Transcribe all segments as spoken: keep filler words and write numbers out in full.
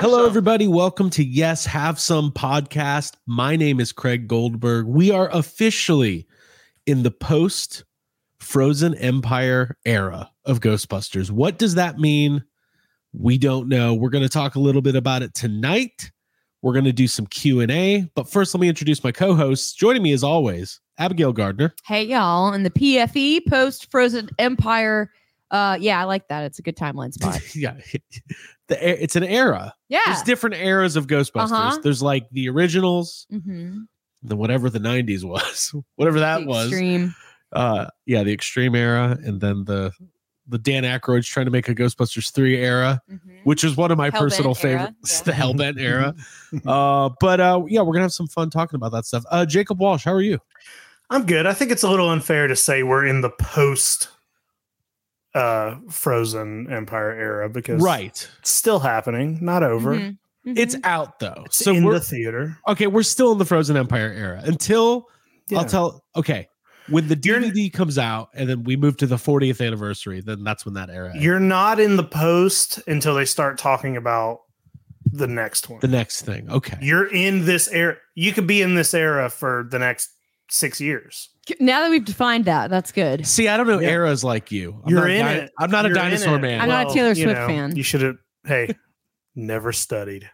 Hello, some. everybody. Welcome to Yes, Have Some podcast. My name is Craig Goldberg. We are officially in the post Frozen Empire era of Ghostbusters. What does that mean? We don't know. We're going to talk a little bit about it tonight. We're going to do some Q and A. But first, let me introduce my co-hosts. Joining me as always, Abigail Gardner. Hey, y'all. In the P F E post Frozen Empire. Uh, yeah, I like that. It's a good timeline spot. Yeah. The, it's an era. Yeah. There's different eras of Ghostbusters. Uh-huh. There's like the originals, Mm-hmm. the whatever the nineties was, whatever that The was. Extreme. Uh, yeah, the Extreme era, and then the the Dan Aykroyd's trying to make a Ghostbusters three era, Mm-hmm. which is one of my Hellbent personal era, favorites, yeah. the Hellbent era. Uh, but uh, yeah, we're gonna have some fun talking about that stuff. Uh, Jacob Walsh, how are you? I'm good. I think it's a little unfair to say we're in the post uh, Frozen Empire era because Right, it's still happening, not over. Mhm. Mhm. it's out though. It's So in we're the theater. okay. We're still in the Frozen Empire era until Yeah. I'll tell. Okay, when the D You're- V D comes out, and then we move to the fortieth anniversary, then that's when that era. ends. You're not in the post until they start talking about the next one. The next thing. Okay. You're in this era. You could be in this era for the next six years. Now that we've defined that, that's good. See, I don't know Yeah. eras like you. I'm You're not a in di- it. I'm not You're a in dinosaur it. man. I'm not a Taylor you Swift know, fan. You should have. Hey, never studied.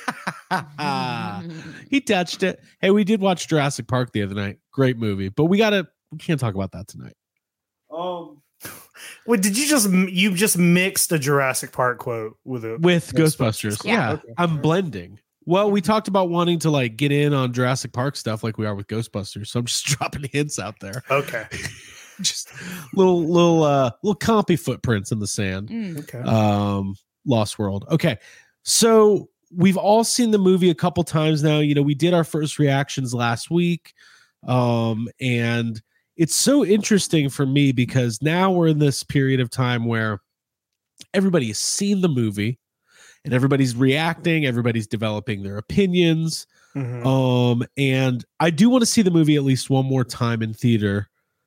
He touched it. Hey, we did watch Jurassic Park the other night. Great movie, but we gotta we can't talk about that tonight. Um. Wait, did you just you just mixed a Jurassic Park quote with a With Ghostbusters. Ghostbusters. Yeah, Okay. I'm blending. Well, we talked about wanting to like get in on Jurassic Park stuff like we are with Ghostbusters. So I'm just dropping hints out there. Okay. Just little little uh little compy footprints in the sand. Mm. Okay. um Lost World. Okay, so we've all seen the movie a couple times now. You know, we did our first reactions last week, um and it's so interesting for me because now we're in this period of time where everybody has seen the movie and everybody's reacting, everybody's developing their opinions. Mhm. Um and I do want to see the movie at least one more time in theater.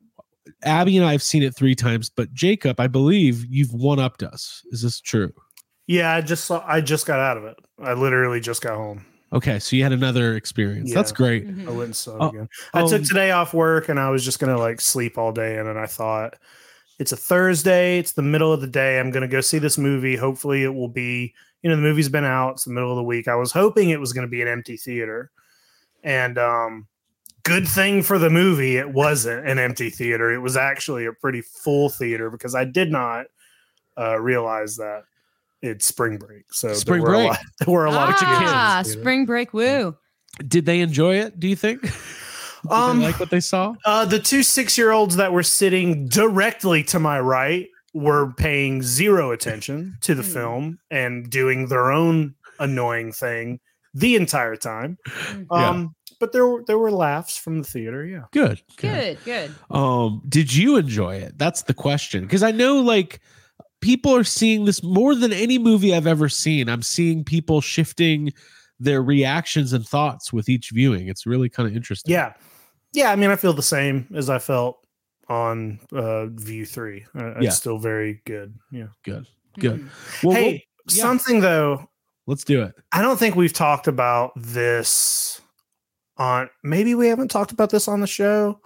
Abby and I have seen it three times, but Jacob, I believe you've one-upped us. Is this true? Yeah, I just saw. I just got out of it. I literally just got home. Okay, so you had another experience. Yeah. That's great. Mhm. I went and saw it Oh, again. I um, took today off work and I was just gonna like sleep all day. And then I thought, it's a Thursday. It's the middle of the day. I'm gonna go see this movie. Hopefully, it will be. You know, the movie's been out. It's the middle of the week. I was hoping it was gonna be an empty theater, and um, good thing for the movie, it wasn't an empty theater. It was actually a pretty full theater because I did not uh, realize that it's spring break. So Spring there were break. A lot, there were a lot of kids. in the Ah, theater. spring break. Woo. Did they enjoy it? Do you think? Did Um, they like what they saw? Uh, the two six-year-olds that were sitting directly to my right were paying zero attention to the Hmm. film and doing their own annoying thing the entire time. Yeah. Um, but there were there were laughs from the theater. Yeah. Good. Good, good. Um, did you enjoy it? That's the question. Because I know like people are seeing this more than any movie I've ever seen. I'm seeing people shifting their reactions and thoughts with each viewing. It's really kind of interesting. Yeah. Yeah. I mean, I feel the same as I felt on uh, View Three. Uh, it's Yeah. still very good. Yeah. Good. Good. Mhm. Well, hey, we'll- yeah. something though. let's do it. I don't think we've talked about this on maybe we haven't talked about this on the show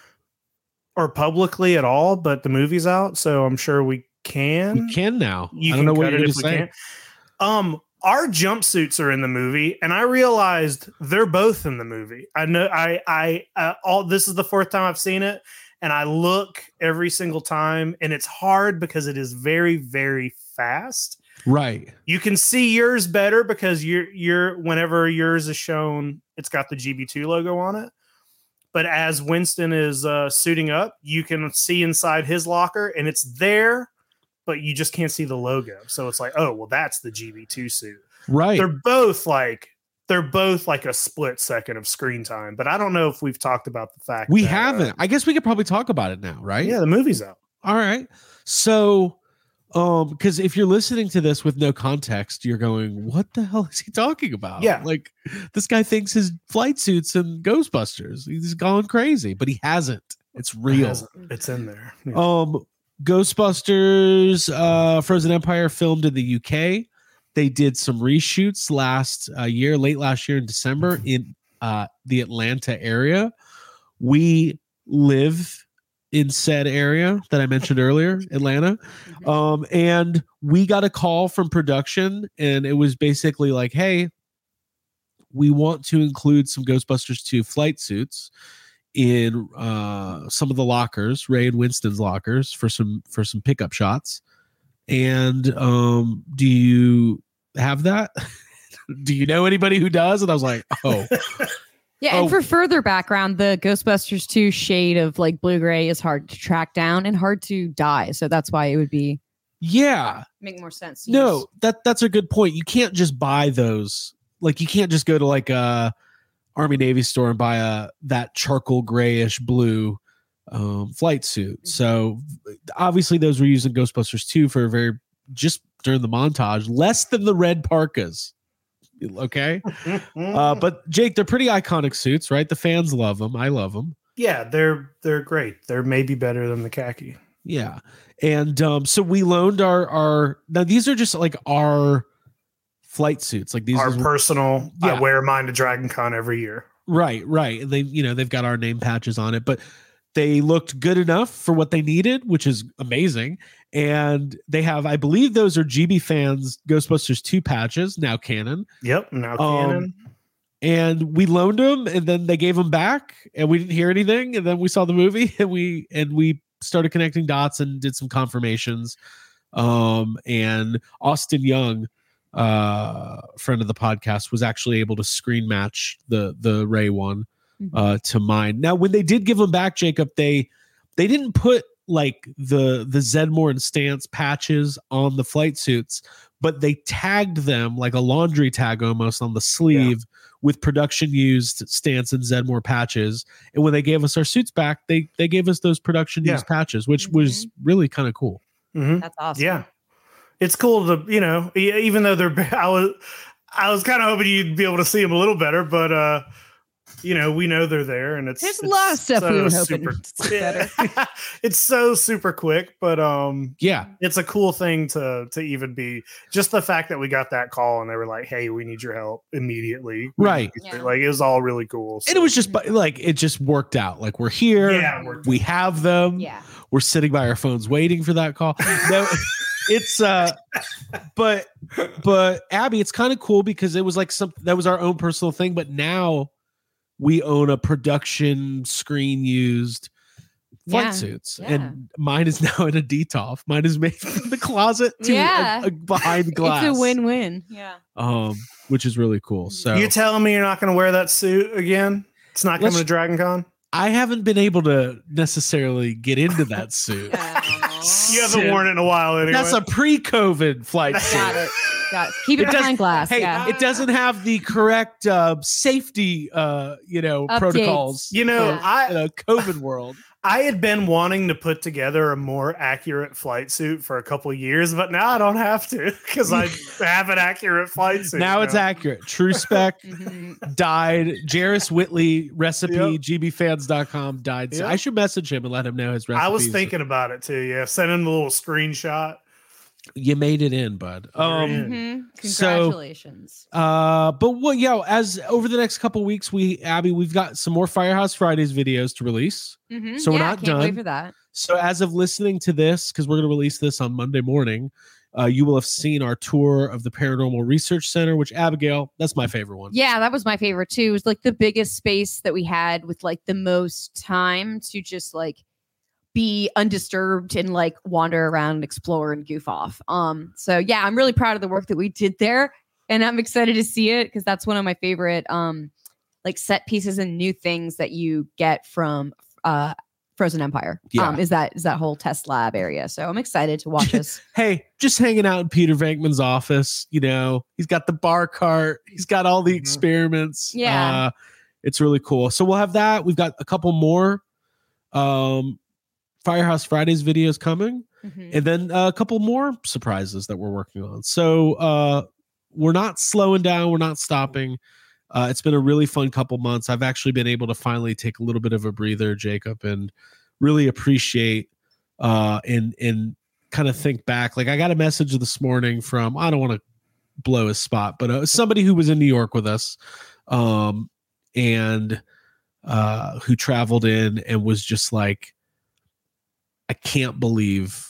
or publicly at all, but the movie's out, so I'm sure we can. We can now. You I can don't know what cut you're it going if to we say. can. Um, our jumpsuits are in the movie, and I realized they're both in the movie. I know I I uh, all this is the fourth time I've seen it, and I look every single time, and it's hard because it is very very fast. Right. You can see yours better because you're you're whenever yours is shown, it's got the G B two logo on it. But as Winston is uh, suiting up, you can see inside his locker, and it's there, but you just can't see the logo. So it's like, oh, well, that's the G B two suit. Right. They're both like they're both like a split second of screen time. But I don't know if we've talked about the fact we that, haven't. Uh, I guess we could probably talk about it now, right? yeah, the movie's out. All right. So, um, because if you're listening to this with no context, you're going, "What the hell is he talking about?" Yeah. like this guy thinks his flight suits and Ghostbusters. He's gone crazy, but he hasn't. It's It real. hasn't. It's in there. Yeah. Um, Ghostbusters, uh, Frozen Empire filmed in the U K. they did some reshoots last uh, year, late last year in December in uh, the Atlanta area. We live in said area that I mentioned earlier, Atlanta. Um, and we got a call from production, and it was basically like, hey, we want to include some Ghostbusters two flight suits in uh, some of the lockers, Ray and Winston's lockers, for some for some pickup shots. And um, do you have that? Do you know anybody who does? And I was like, oh. Yeah, Oh. and for further background, the Ghostbusters two shade of like blue-gray is hard to track down and hard to dye. So that's why it would be Yeah. make more sense. to No, use. that that's a good point. You can't just buy those. Like you can't just go to like a Army Navy store and buy a that charcoal grayish blue um, flight suit. So obviously those were used in Ghostbusters two for a very just during the montage, less than the red parkas. Okay. Uh, but Jake, they're pretty iconic suits, right? The fans love them. I love them. yeah, they're they're great. They're maybe better than the khaki. Yeah. And um, so we loaned our our now these are just like our flight suits. Like these Our is, personal. Yeah. I wear mine to Dragon Con every year. right, right. And they, you know, they've got our name patches on it, but they looked good enough for what they needed, which is amazing. And they have, I believe those are G B Fans Ghostbusters two patches, now canon. Yep. Now Um, canon. And we loaned them and then they gave them back and we didn't hear anything. And then we saw the movie and we, and we started connecting dots and did some confirmations. Um, and Austin Young, uh, friend of the podcast, was actually able to screen match the, the Ray one, Mhm. uh, to mine. Now, when they did give them back, Jacob, they, they didn't put like the, the Zedmore and Stance patches on the flight suits, but they tagged them like a laundry tag almost on the sleeve with production used Stance and Zedmore patches. And when they gave us our suits back, they they gave us those production used Yeah. patches, which was really kind of cool. Mhm. That's awesome. Yeah, it's cool to you know e- even though they're I was I was kind of hoping you'd be able to see them a little better, but uh, you know we know they're there, and it's There's a it's lot of stuff we so were hoping to see better. it's so super quick, but um, Yeah. it's a cool thing to to even be just the fact that we got that call and they were like, "Hey, we need your help immediately." Right. Yeah. Like it was all really cool. And it was just bu- like it just worked out. Like we're here. Yeah, it worked we have them. Yeah. We're sitting by our phones waiting for that call. No, it's uh but but Abby, it's kind of cool because it was like some that was our own personal thing, but now we own a production screen used flight Yeah, suits. yeah. And mine is now in a D T O F. Mine is made from the closet to Yeah. a, a behind glass. It's a win-win. Yeah. Um, which is really cool. So You telling me you're not going to wear that suit again? It's not coming Let's- to Dragon Con? I haven't been able to necessarily get into that suit. You haven't worn it in a while anyway. That's a pre-COVID flight Got suit. it. Got it. Keep it, It does- behind glass. Hey, yeah. it doesn't have the correct uh, safety, uh, you know, Updates. protocols. You know, for, I- in a COVID world. I had been wanting to put together a more accurate flight suit for a couple years, but now I don't have to because I have an accurate flight suit. Now it's accurate. True spec Mhm. died. Jarris Whitley recipe, Yep. G B fans dot com died. So Yep. I should message him and let him know his recipe. I was thinking about it too. Yeah, send him the little screenshot. You made it in, bud. You're Um, in. Mhm. So- Congratulations. Uh, but what, yo, as over the next couple weeks, we, Abby, we've got some more Firehouse Fridays videos to release. Mhm. so we're Yeah, not can't done. Wait for that. So as of listening to this, because we're going to release this on Monday morning, uh, you will have seen our tour of the Paranormal Research Center, which Abigail, that's my favorite one. Yeah, that was my favorite too. It was like the biggest space that we had with like the most time to just like be undisturbed and like wander around and explore and goof off. Um, so yeah, I'm really proud of the work that we did there, and I'm excited to see it because that's one of my favorite um like set pieces and new things that you get from uh Frozen Empire. Yeah. Um, is that is that whole test lab area. So I'm excited to watch us. Hey, just hanging out in Peter Venkman's office, you know, he's got the bar cart, he's got all the Mhm. experiments. Yeah. Uh, it's really cool. So we'll have that. We've got a couple more um, Firehouse Fridays videos coming, Mhm. and then uh, a couple more surprises that we're working on. So uh, we're not slowing down. We're not stopping. Uh, it's been a really fun couple months. I've actually been able to finally take a little bit of a breather, Jacob, and really appreciate uh, and and kind of think back. Like I got a message this morning from, I don't want to blow his spot, but uh, somebody who was in New York with us, um, and uh, who traveled in and was just like, I can't believe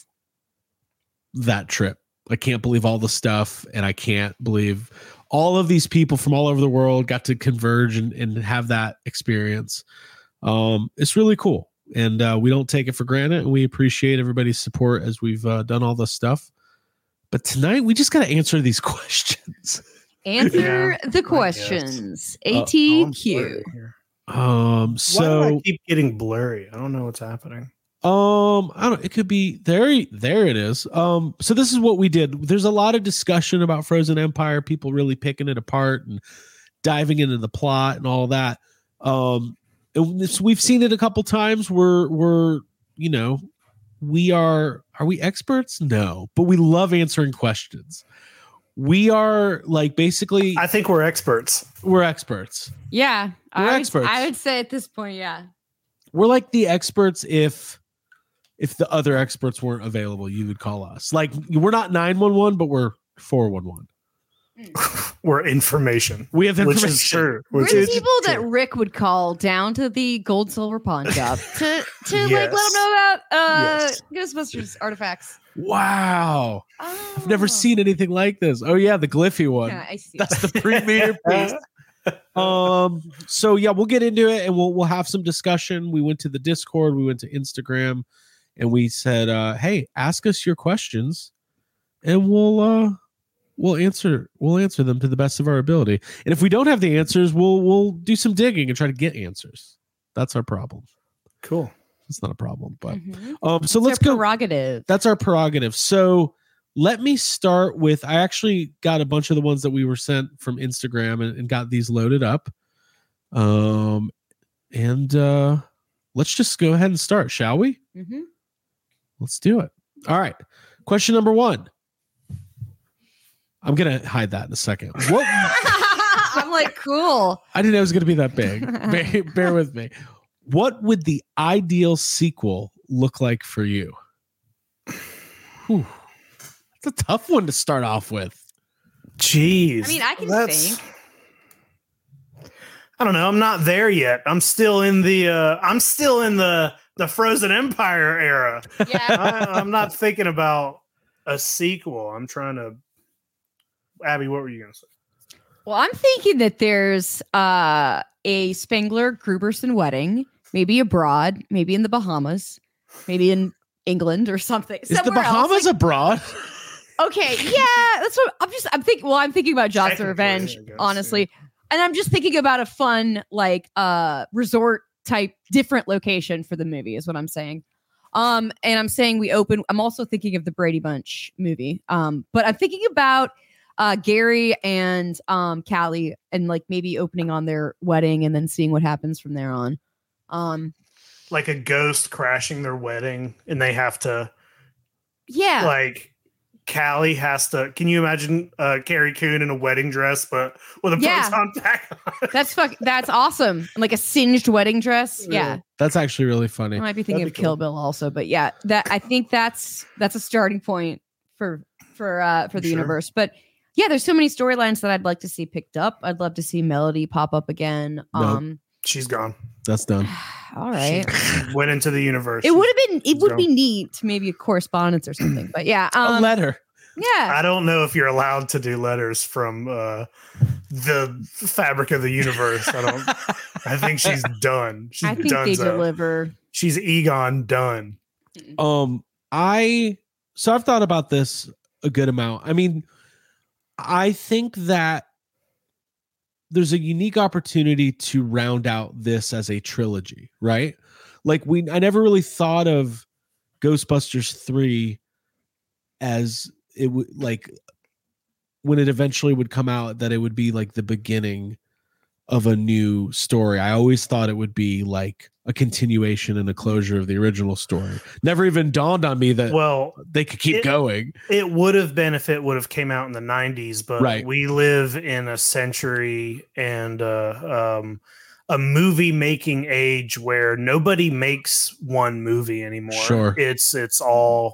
that trip. I can't believe all the stuff, and I can't believe all of these people from all over the world got to converge and, and have that experience. Um, it's really cool, and uh, we don't take it for granted, and we appreciate everybody's support as we've uh, done all this stuff. But tonight, we just got to answer these questions. Answer Yeah, the questions. Uh, oh, A T I'm Q. blurry here. Um, Why so do I keep getting blurry? I don't know what's happening. Um, I don't. It could be there. There it is. Um, so this is what we did. There's a lot of discussion about Frozen Empire. People really picking it apart and diving into the plot and all that. Um, and this, we've seen it a couple times. We're we're you know, we are. Are we experts? No, but we love answering questions. We are like basically. I think we're experts. We're experts. Yeah, We're I would, experts. I would say at this point, yeah. We're like the experts if. If the other experts weren't available, you would call us. Like, we're not nine one one, but we're four one one. We're information. We have information. Which is true. We're Which the is people that true. Rick would call down to the gold silver pawn shop to, to like let Yes. them know about uh, Yes. Ghostbusters artifacts. Wow. Oh. I've never seen anything like this. Oh, yeah, the Gliffy one. Yeah, I see. That's the premier piece. Um, so yeah, we'll get into it and we'll we'll have some discussion. We went to the Discord, we went to Instagram, and we said, uh, hey, ask us your questions and we'll uh we'll answer we'll answer them to the best of our ability. And if we don't have the answers, we'll we'll do some digging and try to get answers. That's our problem. Cool. It's not a problem, but Mhm. um so It's let's their go. prerogative. That's our prerogative. So let me start with, I actually got a bunch of the ones that we were sent from Instagram and, and got these loaded up. Um, and uh, let's just go ahead and start, shall we? Mhm. Let's do it. All right. Question number one. I'm going to hide that in a second. What? I'm like, cool. I didn't know it was going to be that big. bear, bear with me. What would the ideal sequel look like for you? Whew. It's a tough one to start off with. Jeez. I mean, I can That's- think. I don't know. I'm not there yet. I'm still in the. Uh, I'm still in the the Frozen Empire era. Yeah. I, I'm not thinking about a sequel. I'm trying to. Abby, what were you gonna say? Well, I'm thinking that there's uh, a Spengler Gruberson wedding, maybe abroad, maybe in the Bahamas, maybe in England or something. Is the somewhere else. Bahamas Like, abroad? okay, yeah, that's what I'm just. I'm thinking. Well, I'm thinking about Jobs of Technically, Revenge, I guess, honestly, and I'm just thinking about a fun like uh resort type, different location for the movie. Is what I'm saying. Um, and I'm saying we open. I'm also thinking of the Brady Bunch movie. Um, but I'm thinking about uh Gary and um Callie and like maybe opening on their wedding and then seeing what happens from there on. Um, Like a ghost crashing their wedding, and they have to yeah. like. Callie has to. Can you imagine uh, Carrie Coon in a wedding dress, but with a Yeah. proton pack on? That's fuck. That's awesome. Like a singed wedding dress. Yeah, That's actually really funny. I might be thinking That'd of be Kill cool. Bill also, but yeah, that I think that's that's a starting point for for uh for the Sure. universe. But yeah, there's so many storylines that I'd like to see picked up. I'd love to see Melody pop up again. Nope. Um, She's gone. That's done. all right. She went into the universe. It would have been. It She's would gone. be neat to maybe a correspondence or something. But yeah, A um, letter. yeah. I don't know if you're allowed to do letters from uh, the fabric of the universe. I don't. I think she's done. She's I think done. they deliver. She's Egon done. Um, I so I've thought about this a good amount. I mean, I think that there's a unique opportunity to round out this as a trilogy, right? Like we, I never really thought of Ghostbusters three as it would like when it eventually would come out that it would be like the beginning of a new story. I always thought it would be like a continuation and a closure of the original story. Never even dawned on me that Well, they could keep it- going. it would have been if it would have came out in the nineties, but Right. we live in a century and uh, um, a movie making age where nobody makes one movie anymore. Sure. It's it's all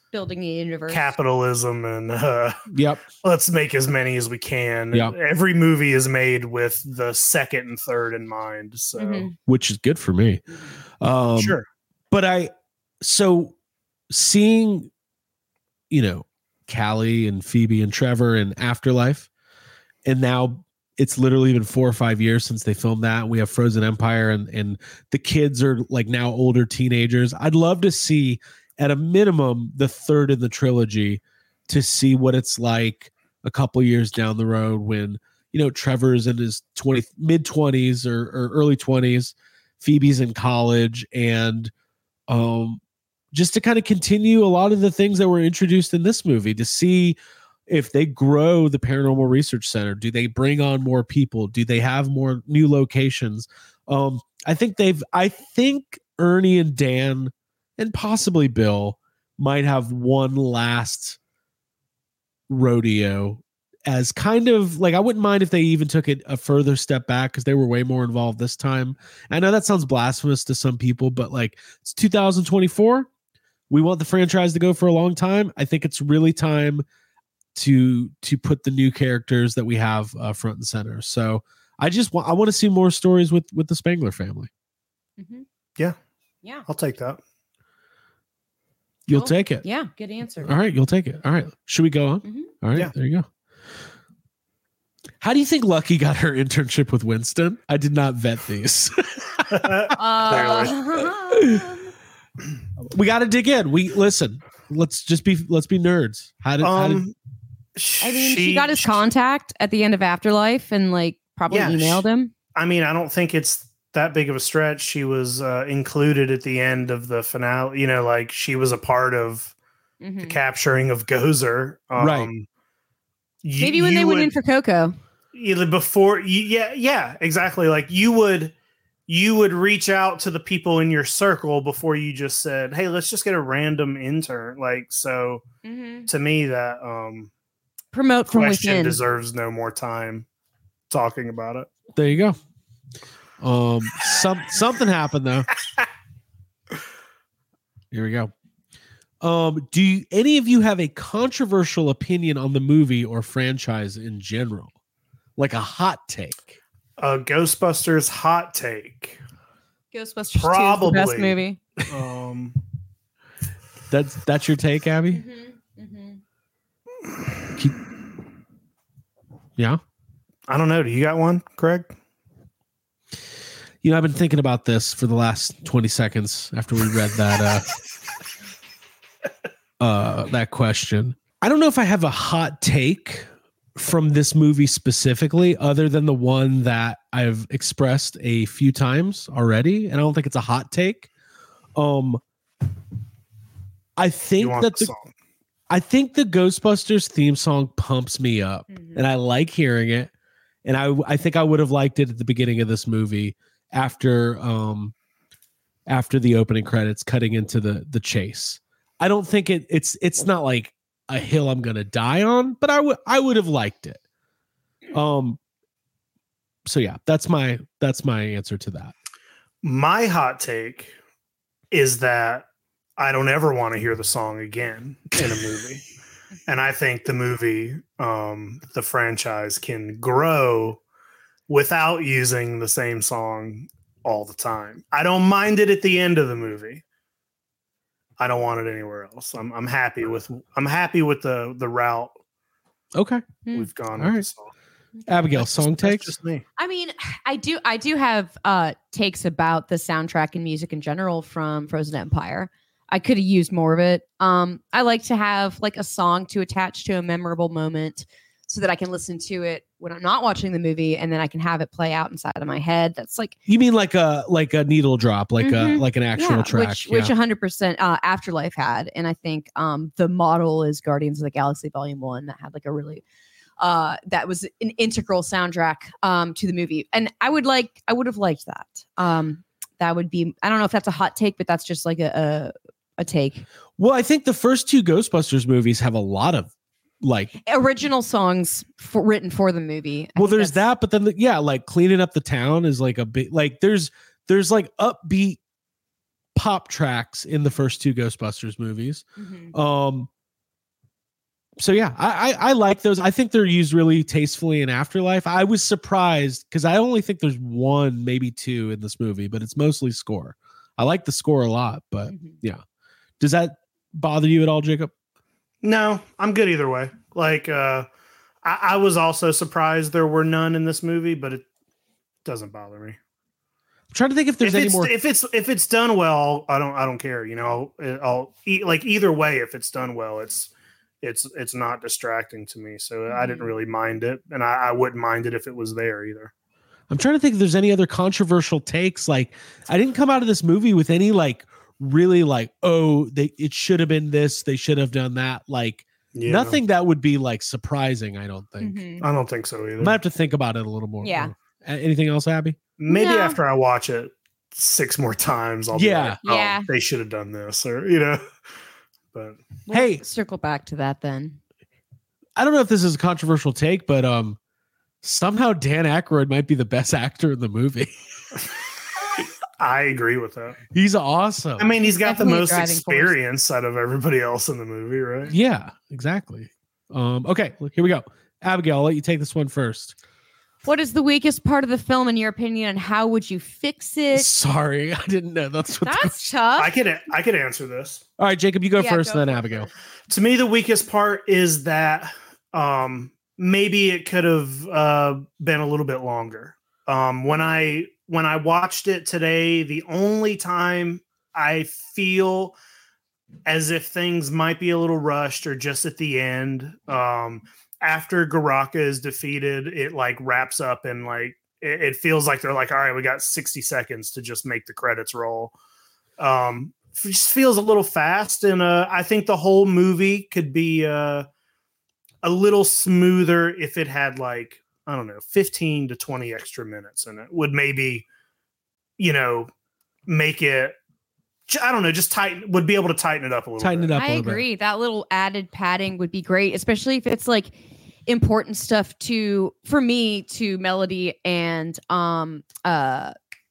building a universe. capitalism and uh, Yep. let's make as many as we can. Yep. Every movie is made with the second and third in mind. So Mhm. Which is good for me. Um, sure. But I, so seeing, you know, Callie and Phoebe and Trevor in Afterlife, and now it's literally been four or five years since they filmed that. We have Frozen Empire, and and the kids are like now older teenagers. I'd love to see, at a minimum, the third in the trilogy, to see what it's like a couple years down the road when, you know, Trevor's in his twenty mid twenties or, or early twenties, Phoebe's in college, and um, just to kind of continue a lot of the things that were introduced in this movie, to see if they grow the Paranormal Research Center. Do they bring on more people? Do they have more new locations? Um, I think they've, I think Ernie and Dan and possibly Bill might have one last rodeo as kind of like, I wouldn't mind if they even took it a further step back because they were way more involved this time. I know that sounds blasphemous to some people, but like, it's two thousand twenty-four. We want the franchise to go for a long time. I think it's really time to to put the new characters that we have uh, front and center. So I just want I want to see more stories with with the Spangler family. Mm-hmm. Yeah. Yeah. I'll take that. You'll Cool. take it. Yeah. Good answer. All right, you'll take it. All right. Should we go on? Mhm. All right, Yeah. there you go. How do you think Lucky got her internship with Winston? I did not vet these. Uh, We got to dig in. We listen. Let's just be let's be nerds. How did, how did Um, I mean, she, got his contact at the end of Afterlife and like probably Yeah, emailed she- him. I mean, I don't think it's that big of a stretch. She was uh, included at the end of the finale. You know, like she was a part of Mhm. the capturing of Gozer. Um, Right. you- Maybe when you they went would- in for Coco. either before you, yeah yeah exactly, like you would you would reach out to the people in your circle before you just said, hey, let's just get a random intern. Like, so to me that um Promote from question within. deserves no more time talking about it. there you go. Um some something happened though. Here we go. Um do you, any of you have a controversial opinion on the movie or franchise in general? Like a hot take? uh Ghostbusters hot take. Ghostbusters Probably. two is the best movie. um That's that's your take, Abby? Keep- yeah. I don't know, do you got one, Craig? You know, I've been thinking about this for the last twenty seconds after we read that uh, uh, that question. I don't know if I have a hot take from this movie specifically, other than the one that I've expressed a few times already, and I don't think it's a hot take. Um, I You think want that the the, song? I think the Ghostbusters theme song pumps me up, Mhm. and I like hearing it. And I I think I would have liked it at the beginning of this movie after um after the opening credits cutting into the the chase. I don't think it it's it's not like a hill I'm gonna die on, but I would I would have liked it. Um so yeah, that's my that's my answer to that. My hot take is that I don't ever want to hear the song again in a movie. And I think the movie, um, the franchise can grow without using the same song all the time. I don't mind it at the end of the movie. I don't want it anywhere else. I'm I'm happy with I'm happy with the the route Okay. Hmm. we've gone All with right. the song. Abigail, That's song just- that's takes? just me. I mean, I do I do have uh takes about the soundtrack and music in general from Frozen Empire. I could have used more of it. Um, I like to have like a song to attach to a memorable moment so that I can listen to it when I'm not watching the movie and then I can have it play out inside of my head. That's like You mean like a like a needle drop, like a Mhm. like an actual yeah, track. which yeah. which one hundred percent uh, Afterlife had, and I think um, the model is Guardians of the Galaxy Volume One that had like a really uh, that was an integral soundtrack um, to the movie, and I would like I would have liked that. Um, that would be I don't know if that's a hot take, but that's just like a a, a take. Well, I think the first two Ghostbusters movies have a lot of like Original songs for, written for the movie. I well, think there's that's- that, but then the, yeah, like cleaning up the town is like a big like there's there's like upbeat pop tracks in the first two Ghostbusters movies. Mhm. Um, so yeah, I, I I like those. I think they're used really tastefully in Afterlife. I was surprised because I only think there's one, maybe two in this movie, but it's mostly score. I like the score a lot, but Mhm. yeah. Does that bother you at all, Jacob? No, I'm good either way. Like, uh, I, I was also surprised there were none in this movie, but it doesn't bother me. I'm trying to think if there's if any it's, more. If it's if it's done well, I don't I don't care. You know, I'll, I'll e- like either way. If it's done well, it's it's it's not distracting to me. So mm-hmm. I didn't really mind it, and I, I wouldn't mind it if it was there either. I'm trying to think if there's any other controversial takes. Like, I didn't come out of this movie with any like really like, oh, they it should have been this, they should have done that. Like yeah. Nothing that would be like surprising. I don't think. Mm-hmm. I don't think so either. I might have to think about it a little more. Yeah. Anything else, Abby? Maybe no. after I watch it six more times, I'll yeah, be like, oh, yeah. they should have done this, or you know. But we'll hey, circle back to that then. I don't know if this is a controversial take, but um, somehow Dan Aykroyd might be the best actor in the movie. I agree with that. He's awesome. I mean, he's got Definitely the most experience force. out of everybody else in the movie, right? Yeah, exactly. Um, okay, here we go. Abigail, I'll let you take this one first. What is the weakest part of the film in your opinion, and how would you fix it? Sorry, I didn't know. That's what That's tough. I could I could answer this. All right, Jacob, you go yeah, first, go and then Abigail. First. To me, the weakest part is that um, maybe it could have uh, been a little bit longer. Um, when I when I watched it today, the only time I feel as if things might be a little rushed or just at the end, um, after Garaka is defeated, it like wraps up and like it, it feels like they're like, all right, we got sixty seconds to just make the credits roll. Um, it just feels a little fast, and uh, I think the whole movie could be uh, a little smoother if it had like, I don't know, fifteen to twenty extra minutes in it. Would maybe, you know, make it, I don't know, just tighten, would be able to tighten it up a little tighten bit. it up I a little agree. bit. That little added padding would be great, especially if it's like important stuff to, for me, to Melody and um uh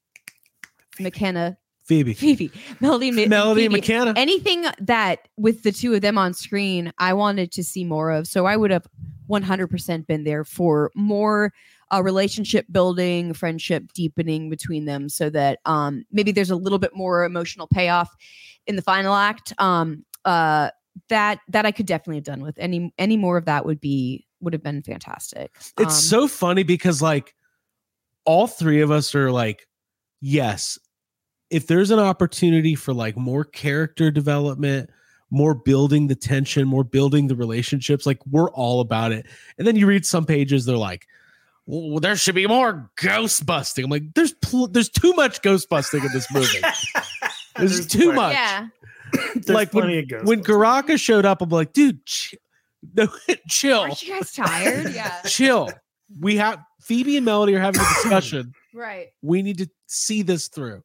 McKenna. Phoebe. Phoebe. Melody, Melody Phoebe. McKenna. Anything that with the two of them on screen, I wanted to see more of. So I would have one hundred percent been there for more uh, relationship building, friendship deepening between them, so that um, maybe there's a little bit more emotional payoff in the final act. Um, uh, that that I could definitely have done with. Any any more of that would be would have been fantastic. It's Um, so funny because like all three of us are like, yes, if there's an opportunity for like more character development, more building the tension, more building the relationships, like we're all about it. And then you read some pages, they're like, well, there should be more ghost busting. I'm like, there's pl- there's too much ghost busting in this movie. There's, There's too plenty. much. yeah. There's like when, plenty of ghosts. when Garaka showed up, I'm like, dude, ch- no, chill, Aren't you guys tired? Yeah. chill. We have Phoebe and Melody are having a discussion. Right. We need to see this through.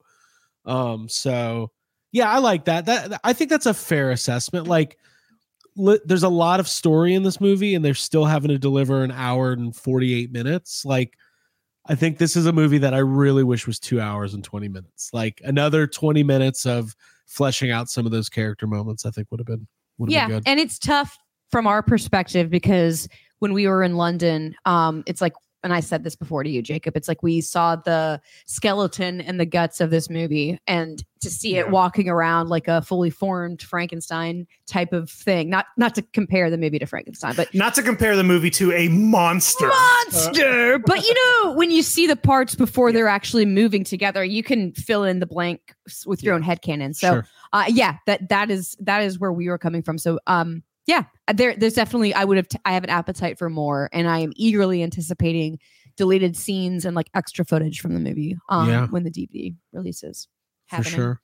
Um, so yeah, I like that. That I think that's a fair assessment. Like, li- there's a lot of story in this movie, and they're still having to deliver an hour and forty-eight minutes. Like, I think this is a movie that I really wish was two hours and twenty minutes. Like another twenty minutes of fleshing out some of those character moments, I think would have been would have Yeah, been good. and it's tough from our perspective because when we were in London, um, it's like, and I said this before to you, Jacob, it's like we saw the skeleton and the guts of this movie, and to see it Yeah. walking around like a fully formed Frankenstein type of thing. Not not to compare the movie to Frankenstein, but Not to compare the movie to a monster. monster. But you know, when you see the parts before they're actually moving together, you can fill in the blank with your Yeah. own headcanon. So Sure. uh, yeah, that that is that is where we were coming from. So um yeah, there there's definitely I would have t- I have an appetite for more, and I am eagerly anticipating deleted scenes and like extra footage from the movie um Yeah. when the D V D releases. For happening. sure.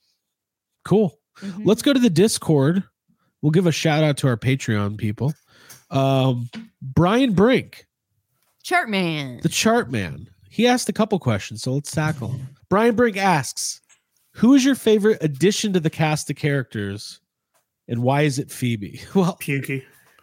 Cool. Mhm. Let's go to the Discord. We'll give a shout out to our Patreon people. Um, Brian Brink, Chartman. the chart man. He asked a couple questions, so let's tackle them. Brian Brink asks, who is your favorite addition to the cast of characters, and why is it Phoebe? Well, Pukey.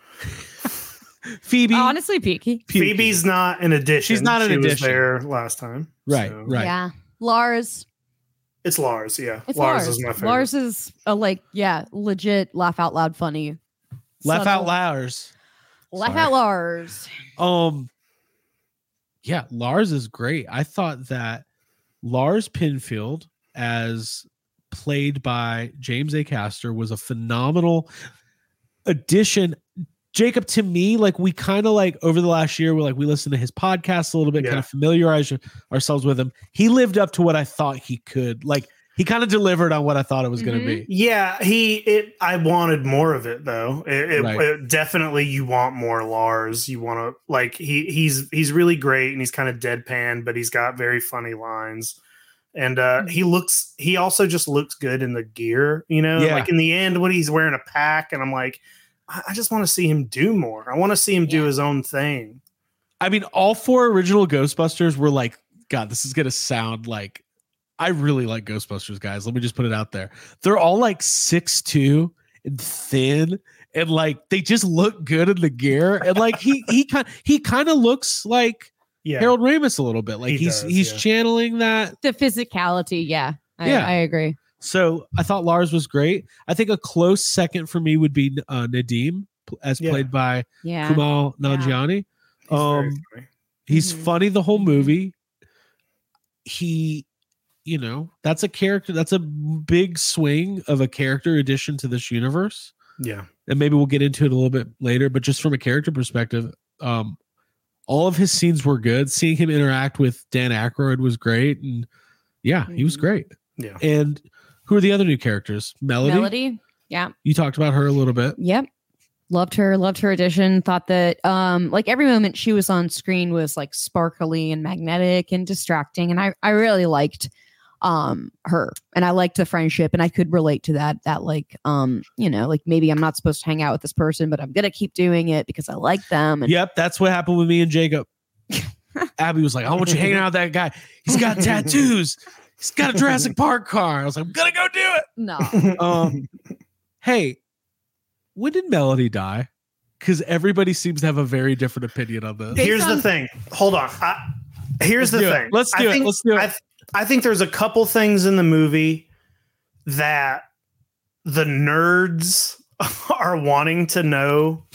Phoebe. Honestly, Peaky. Pukey. Phoebe's not an addition. She's not an she was addition. there last time. Right, so. right. Yeah. Lars. It's Lars. Yeah, It's Lars, Lars. is my favorite. Lars is a like, yeah, legit laugh out loud funny. Laugh Subtle- out Lars. Laugh Sorry. out Lars. Um, yeah, Lars is great. I thought that Lars Pinfield, as played by James A. Caster, was a phenomenal addition. Jacob, to me, like we kind of like over the last year, we're like we listened to his podcast a little bit, Yeah. kind of familiarize ourselves with him. He lived up to what I thought he could. Like he kind of delivered on what I thought it was going Mhm. to be. Yeah, he. It. I wanted more of it though. It, it, Right. it- definitely, you want more Lars. You want to like he. He's he's really great and he's kind of deadpan, but he's got very funny lines. And uh, he looks. He also just looks good in the gear. You know, Yeah. like in the end when he's wearing a pack, and I'm like, I, I just want to see him do more. I want to see him do Yeah. his own thing. I mean, all four original Ghostbusters were like, God, this is going to sound like, I really like Ghostbusters, guys. Let me just put it out there. They're all like six two and thin, and like they just look good in the gear. And like he he kind he kind of looks like Yeah, Harold Ramis a little bit. Like He he's does, he's yeah. channeling that. The physicality, yeah. I, Yeah. I agree. So I thought Lars was great. I think a close second for me would be uh, Nadim, p- as Yeah. played by Yeah. Kumail Nanjiani. He's very Um, funny. He's Mhm. funny the whole Mhm. movie. He, you know, that's a character. That's a big swing of a character addition to this universe. Yeah, And maybe we'll get into it a little bit later. But just from a character perspective, um, all of his scenes were good. Seeing him interact with Dan Aykroyd was great, and yeah, he was Mhm. great. yeah. And who are the other new characters? Melody. Melody. Yeah. You talked about her a little bit. Yep. Loved her. Loved her addition. Thought that um like every moment she was on screen was like sparkly and magnetic and distracting. And I, I really liked um her. And I liked the friendship, and I could relate to that. That like um, you know, like maybe I'm not supposed to hang out with this person, but I'm gonna keep doing it because I like them. And Yep, that's what happened with me and Jacob. Abby was like, I want you hanging out with that guy. He's got tattoos. He's got a Jurassic Park car. I was like, I'm gonna go do it. no. Um, hey, when did Melody die? Because everybody seems to have a very different opinion on this. Based Here's the on- thing. Hold on. I, here's Let's the do it. thing. Let's do I it. think, Let's do it. I, th- I think there's a couple things in the movie that the nerds are wanting to know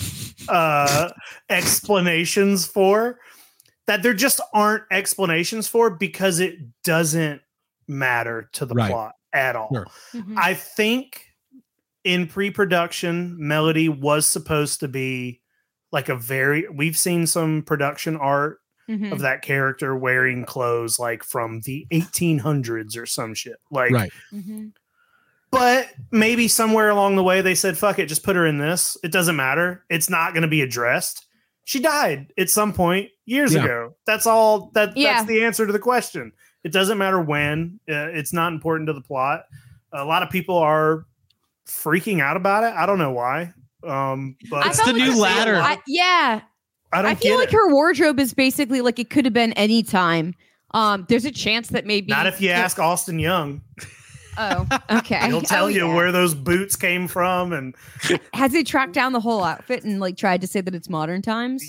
uh, explanations for, that there just aren't explanations for because it doesn't matter to the Right. plot at all. Sure. Mhm. I think in pre-production, Melody was supposed to be like a very. We've seen some production art Mhm. of that character wearing clothes like from the eighteen hundreds or some shit. Like, Right. Mhm. but maybe somewhere along the way they said, "Fuck it, just put her in this. It doesn't matter. It's not going to be addressed." She died at some point years Yeah. ago. That's all. That Yeah. that's the answer to the question. It doesn't matter when. Uh, it's not important to the plot. A lot of people are freaking out about it. I don't know why. Um, but I It's felt the like new her- ladder. I, yeah. I don't I feel get like it. her wardrobe is basically like it could have been any time. Um, there's a chance that maybe Not if you ask Austin Young. Oh, okay. He'll tell Oh, you yeah. where those boots came from, and Has he tracked down the whole outfit and like tried to say that it's modern times?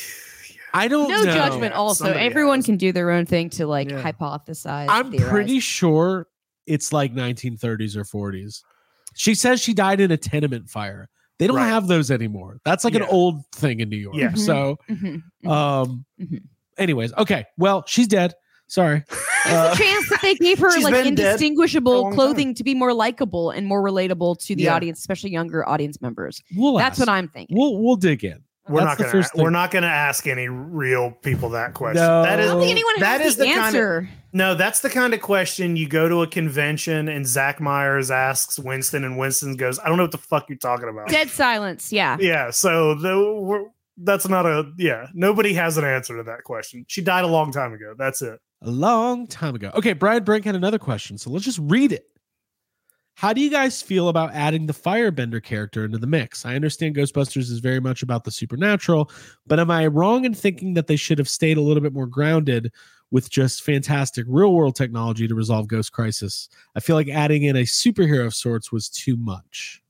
I don't No know. judgment. Also, Somebody everyone has. can do their own thing to like Yeah. hypothesize. I'm theorize. pretty sure it's like nineteen thirties or forties. She says she died in a tenement fire. They don't Right. have those anymore. That's like Yeah. an old thing in New York. Yeah. So, Mhm, mhm. um, Mhm. anyways, okay. Well, she's dead. Sorry. There's Uh, a chance that they gave her she's like been dead for a indistinguishable long clothing to be more likable and more relatable to the Yeah. audience, especially younger audience members. we'll That's ask. what I'm thinking. We'll we'll dig in. We're That's not the gonna first thing. we're not gonna ask any real people that question. No. That I is don't think anyone that has is the, the kind of- answer. no, that's the kind of question you go to a convention and Zach Myers asks Winston, and Winston goes, "I don't know what the fuck you're talking about." Dead silence. Yeah. Yeah, so the we're, that's not a yeah. Nobody has an answer to that question. She died a long time ago. That's it. A long time ago. Okay, Brian Brink had another question, so let's just read it. How do you guys feel about adding the Firebender character into the mix? I understand Ghostbusters is very much about the supernatural, but am I wrong in thinking that they should have stayed a little bit more grounded with just fantastic real world technology to resolve Ghost Crisis? I feel like adding in a superhero of sorts was too much.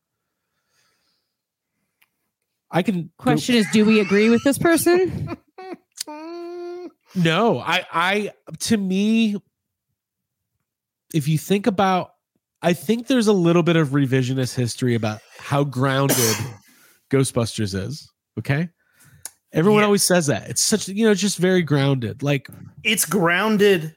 I can Question is, do we agree with this person? No, I, I, to me, if you think about, I think there's a little bit of revisionist history about how grounded Ghostbusters is. Okay. Everyone Yeah. always says that. It's such, you know, it's just very grounded. Like It's grounded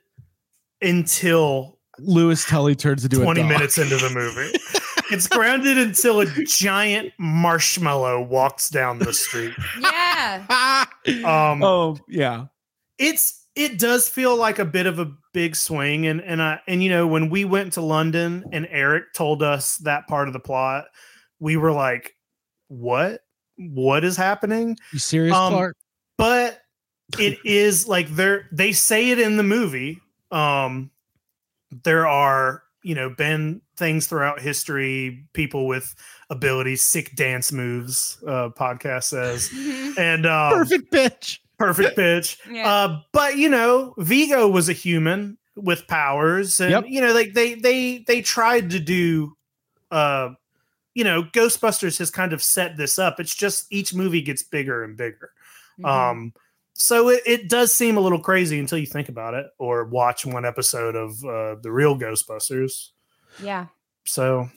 until Lewis Tully turns into twenty a dog. minutes into the movie. It's grounded until a giant marshmallow walks down the street. Yeah. Um, oh, yeah. it's it does feel like a bit of a big swing, and and I and you know when we went to London and Eric told us that part of the plot, we were like, "What? What is happening?" You serious, Um, Clark? But it is like they're they say it in the movie. Um, there are you know been things throughout history, people with abilities, sick dance moves. Uh, podcast says, and um, Perfect pitch. perfect pitch. Yeah. Uh, but you know, Vigo was a human with powers, and Yep. you know, like they they they tried to do. Uh, you know, Ghostbusters has kind of set this up. It's just each movie gets bigger and bigger. Mhm. Um, so it, it does seem a little crazy until you think about it or watch one episode of uh, the real Ghostbusters. yeah. So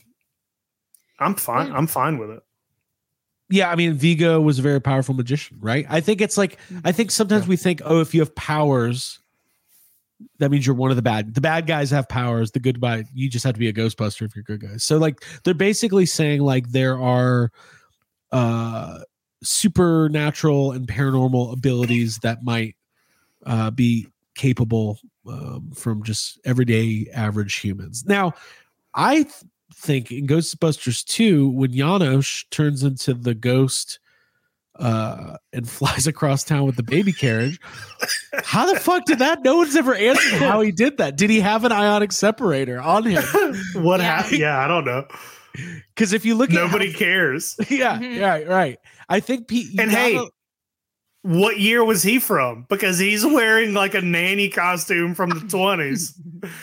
I'm fine. Yeah. I'm fine with it. Yeah, I mean, Vigo was a very powerful magician, right? I think it's like, I think sometimes we think, oh, if you have powers, that means you're one of the bad. The bad guys have powers. The good guy, you just have to be a Ghostbuster if you're good guys. So, like, they're basically saying like there are uh, supernatural and paranormal abilities that might uh, be capable um, from just everyday average humans. Now, I th- think in Ghostbusters two, when Janosch turns into the ghost uh, and flies across town with the baby carriage, how the fuck did that? No one's ever answered how he did that. Did he have an ionic separator on him? What Yeah. happened? Yeah, I don't know. Because if you look Nobody at cares. how, yeah, Mhm. right, right. I think Pete. And hey, what year was he from? Because he's wearing like a nanny costume from the twenties.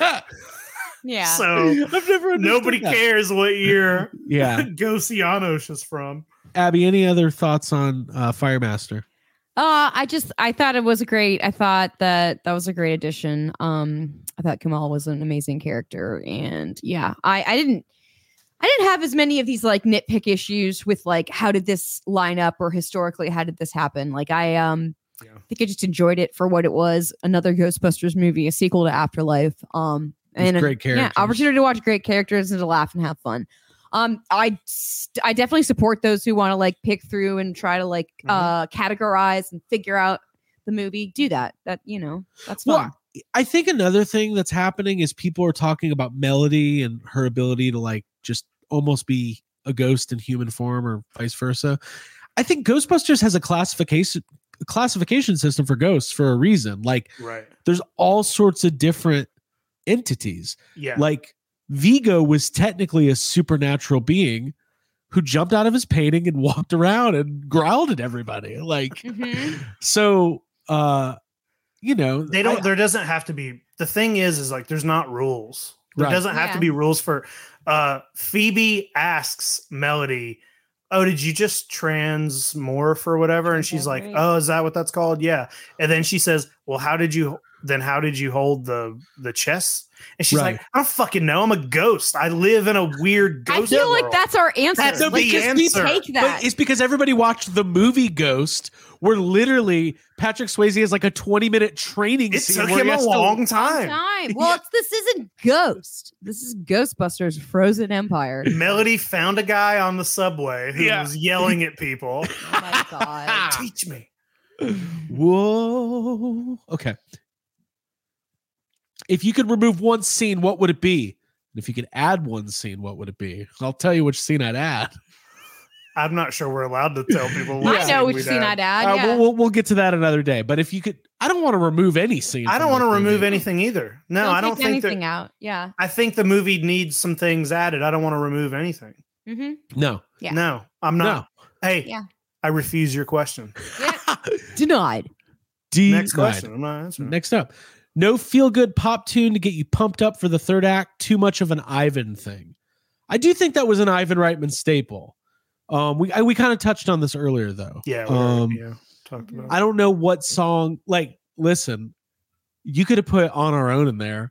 Yeah. So I've never understood nobody that. cares what year Yeah, Ghost Janosch is from. Abby. Any other thoughts on uh, Firemaster? Uh, I just I thought it was great. I thought that that was a great addition. Um, I thought Kamal was an amazing character, and yeah, I I didn't I didn't have as many of these like nitpick issues with like how did this line up or historically how did this happen. Like I um Yeah. I think I just enjoyed it for what it was. Another Ghostbusters movie, a sequel to Afterlife. Um, With and great yeah, characters. opportunity to watch great characters and to laugh and have fun. Um, I st- I definitely support those who want to like pick through and try to like Mhm. uh categorize and figure out the movie. Do that. That you know that's Well, fun. I think another thing that's happening is people are talking about Melody and her ability to like just almost be a ghost in human form or vice versa. I think Ghostbusters has a classification classification system for ghosts for a reason. Like Right. there's all sorts of different entities. Yeah. Like Vigo was technically a supernatural being who jumped out of his painting and walked around and growled at everybody. Like Mhm. so uh you know, they don't I- there doesn't have to be the thing is is like there's not rules. There Right. doesn't have to Yeah. be rules for uh Phoebe asks Melody, "Oh, did you just transmorph or whatever?" And she's like, Right. "Oh, is that what that's called?" Yeah. And then she says, "Well, how did you then how did you hold the the chess?" And she's Right. like, "I don't fucking know. I'm a ghost. I live in a weird I ghost feel like world." that's our answer. That's Let's the just answer. take But that. it's because everybody watched the movie Ghost, where literally Patrick Swayze has like a twenty minute training It scene took where him he a has to- long time. Time. Well, Yeah. it's, this isn't Ghost. This is Ghostbusters: Frozen Empire. Melody found a guy on the subway who Yeah. was yelling at people. Oh my god. Teach me. Whoa. Okay. If you could remove one scene, what would it be? And if you could add one scene, what would it be? I'll tell you which scene I'd add. I'm not sure we're allowed to tell people. I what know scene which we'd scene add. I'd add. Uh, yeah. we'll, we'll, we'll get to that another day. But if you could, I don't want to remove any scene. I don't from want to the remove movie. anything either. No, don't I don't take think anything that. out. Yeah. I think the movie needs some things added. I don't want to remove anything. Mm-hmm. No. Yeah. No, I'm not. Hey, Yeah. I refuse your question. Denied. Next Denied. question. I'm not answering. Next up, no feel good pop tune to get you pumped up for the third act. Too much of an Ivan thing. I do think that was an Ivan Reitman staple. Um, we I, we kind of touched on this earlier though. Yeah, we Um, already, yeah, talked about. I don't know what song. Like, listen, you could have put On Our Own in there.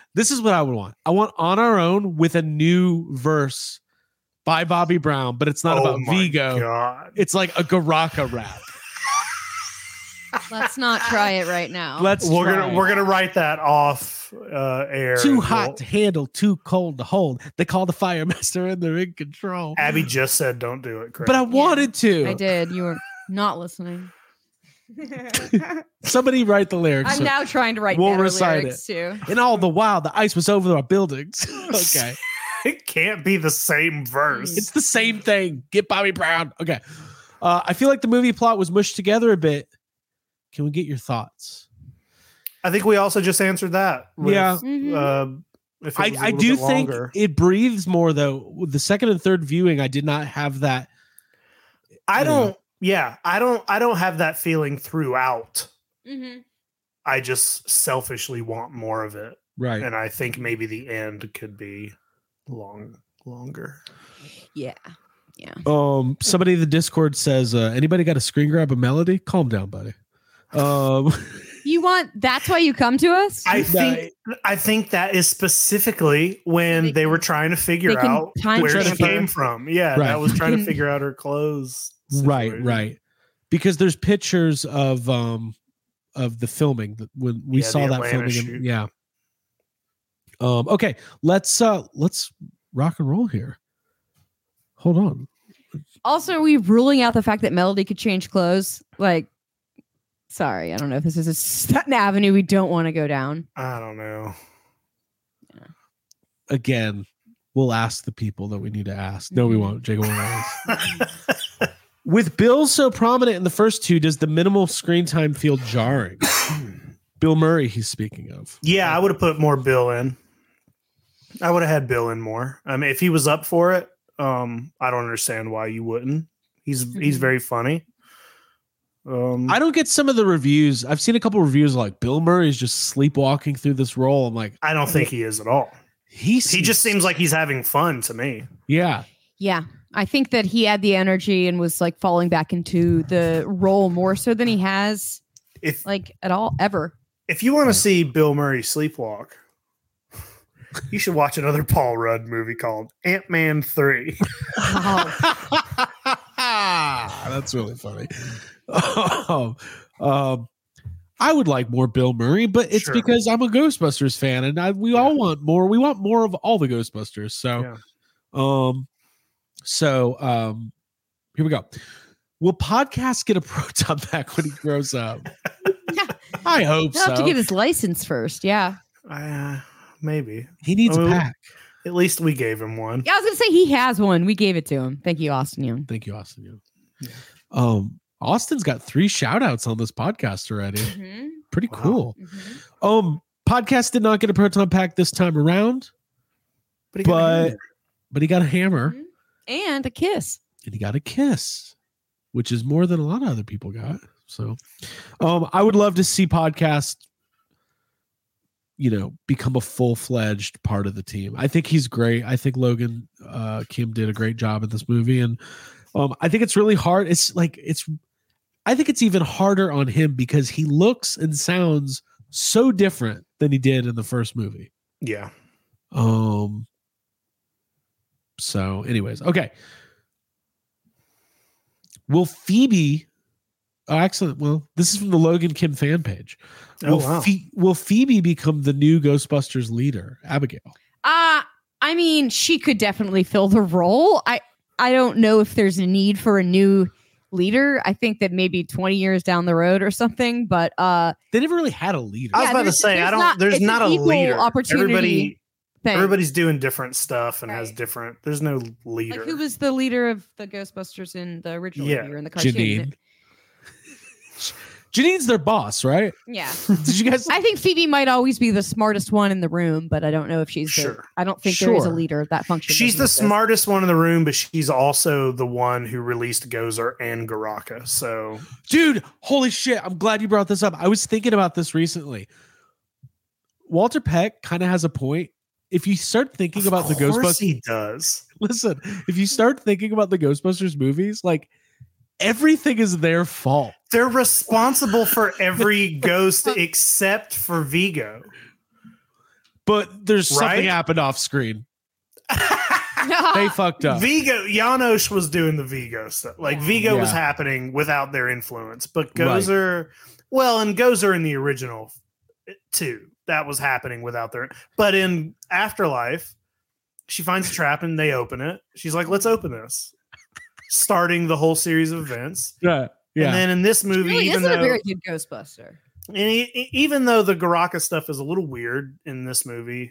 This is what I would want. I want On Our Own with a new verse by Bobby Brown, but it's not Oh about my Vigo. God. It's like a Garaka rap. Let's not try it right now. Let's We're try. gonna we're gonna write that off uh, air. Too and hot we'll- to handle, too cold to hold. They call the fire master and they're in control. Abby just said, "Don't do it." Craig. But I wanted to. I did. You were not listening. Somebody write the lyrics. I'm now trying to write We'll better recite lyrics too. And all the while, the ice was over our buildings. Okay. It can't be the same verse. It's the same thing. Get Bobby Brown. Okay. Uh, I feel like the movie plot was mushed together a bit. Can we get your thoughts? I think we also just answered that. with, Yeah. Mhm. Uh, if it I, was a I little do bit think longer. it breathes more, though. With the second and third viewing, I did not have that. I Yeah. don't. Yeah, I don't. I don't have that feeling throughout. Mhm. I just selfishly want more of it, Right. and I think maybe the end could be long, longer. Yeah. Yeah. Um, somebody in the Discord says, uh, anybody got a screen grab of Melody? Calm down, buddy. Um, You want that's why you come to us? I No, think. I think that is specifically when They they, can- were trying to figure they can out time where she transfer. came from. Yeah, Right. that was trying to Can- figure out her clothes. right, situation. right. Because there's pictures of um of the filming that when we Yeah, saw the that Atlanta filming. shoot. And, yeah. Um. Okay. Let's uh let's rock and roll here. Hold on. Also, are we ruling out the fact that Melody could change clothes? Like, sorry, I don't know if this is a, s- an avenue we don't want to go down. I don't know. Again, we'll ask the people that we need to ask. No, we Mhm. won't. Jacob won't ask. With Bill so prominent in the first two, does the minimal screen time feel jarring? Bill Murray, he's speaking of. Yeah, I would have put more Bill in. I would have had Bill in more. I mean, if he was up for it, um, I don't understand why you wouldn't. He's he's Mhm. very funny. Um, I don't get some of the reviews. I've seen a couple reviews like Bill Murray is just sleepwalking through this role. I'm like, I don't think he is at all. he He just seems like he's having fun to me. yeah. Yeah, I think that he had the energy and was like falling back into the role more so than he has If like at all ever. if you want to see Bill Murray sleepwalk, you should watch another Paul Rudd movie called Ant-Man three. That's really funny. um, um, I would like more Bill Murray, but it's Sure. because I'm a Ghostbusters fan, and I, we all want more. We want more of all the Ghostbusters. So, Yeah. um, so um, here we go. Will podcast get a proton pack when he grows up? I hope He'll have to so. get his license first. Yeah. Uh, maybe. He needs Oh, a pack. At least we gave him one. Yeah, I was gonna say he has one. We gave it to him. Thank you, Austin Young. Thank you, Austin. Young. Yeah. Um, Austin's got three shout outs on this podcast already. Mm-hmm. Pretty Wow. cool. Um, podcast did not get a proton pack this time around, But, he got a but hammer. but he got a hammer And a kiss. and he got a kiss, which is more than a lot of other people got. So, um, I would love to see podcast, you know, become a full fledged part of the team. I think he's great. I think Logan uh, Kim did a great job in this movie, and um, I think it's really hard. It's like it's. I think it's even harder on him because he looks and sounds so different than he did in the first movie. Yeah. Um. So, anyways, okay. Will Phoebe? Oh, excellent. Well, this is from the Logan Kim fan page. Oh, Will, wow. Phe- will Phoebe become the new Ghostbusters leader, Abigail? Uh I mean, she could definitely fill the role. I I don't know if there's a need for a new leader. I think that maybe twenty years down the road or something, but uh They never really had a leader. I was Yeah, about to there's- say, I there's don't. not- there's it's not an a equal leader. opportunity Everybody, thing. everybody's doing different stuff and has Right. different. There's no leader. Like who was the leader of the Ghostbusters in the original Yeah, movie or in the cartoon? Janine. Janine's their boss, right? Yeah. Did you guys? I think Phoebe might always be the smartest one in the room, but I don't know if she's the, Sure. I don't think there is a Sure. leader of that function. She's doesn't the exist. smartest one in the room, but she's also the one who released Gozer and Garaka. So Dude, holy shit. I'm glad you brought this up. I was thinking about this recently. Walter Peck kind of has a point. If you start thinking about the of course Ghostbusters, he does. listen, if you start thinking about the Ghostbusters movies, like everything is their fault. They're responsible for every ghost except for Vigo. but there's something Right? happened off screen. They fucked up. Vigo Janosch was doing the Vigo stuff. Like Vigo was Yeah. happening without their influence, but Gozer, well, and Gozer in the original too, that was happening without their. But in Afterlife, she finds a trap and they open it. She's like, "Let's open this," starting the whole series of events. Yeah, yeah. And then in this She movie, really even isn't though a very good Ghostbuster. and he, even though the Garaka stuff is a little weird in this movie,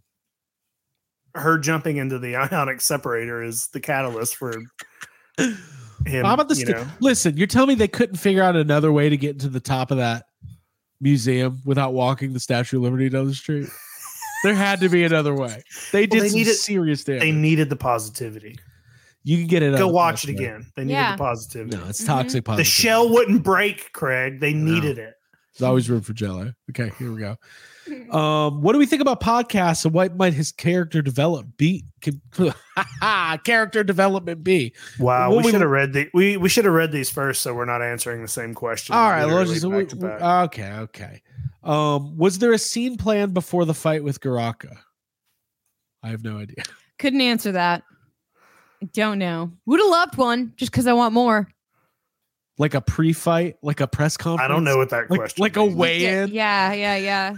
her jumping into the ionic separator is the catalyst for him. How about the you st- know. listen? You're telling me they couldn't figure out another way to get into the top of that museum without walking the Statue of Liberty down the street? There had to be another way. They did they some needed- serious damage. They needed the positivity. You can get it. Go up watch it elsewhere. again. They needed Yeah. the positivity. No, it's Mhm. toxic The positivity. shell wouldn't break, Craig. They No. needed it. There's always room for Jello. Okay, here we go. Um, what do we think about podcasts and what might his character develop be? Can, character development be? Wow, Well, we we- should have read the we we should have read these first, so we're not answering the same question. All right, let's literally just, back to we- back. we- okay, okay. Um, was there a scene planned before the fight with Garaka? I have no idea. Couldn't answer that. I don't know. Would have loved one just because I want more. Like a pre-fight, like a press conference. I don't know what that Like, question. like a means. weigh-in Yeah, yeah, yeah.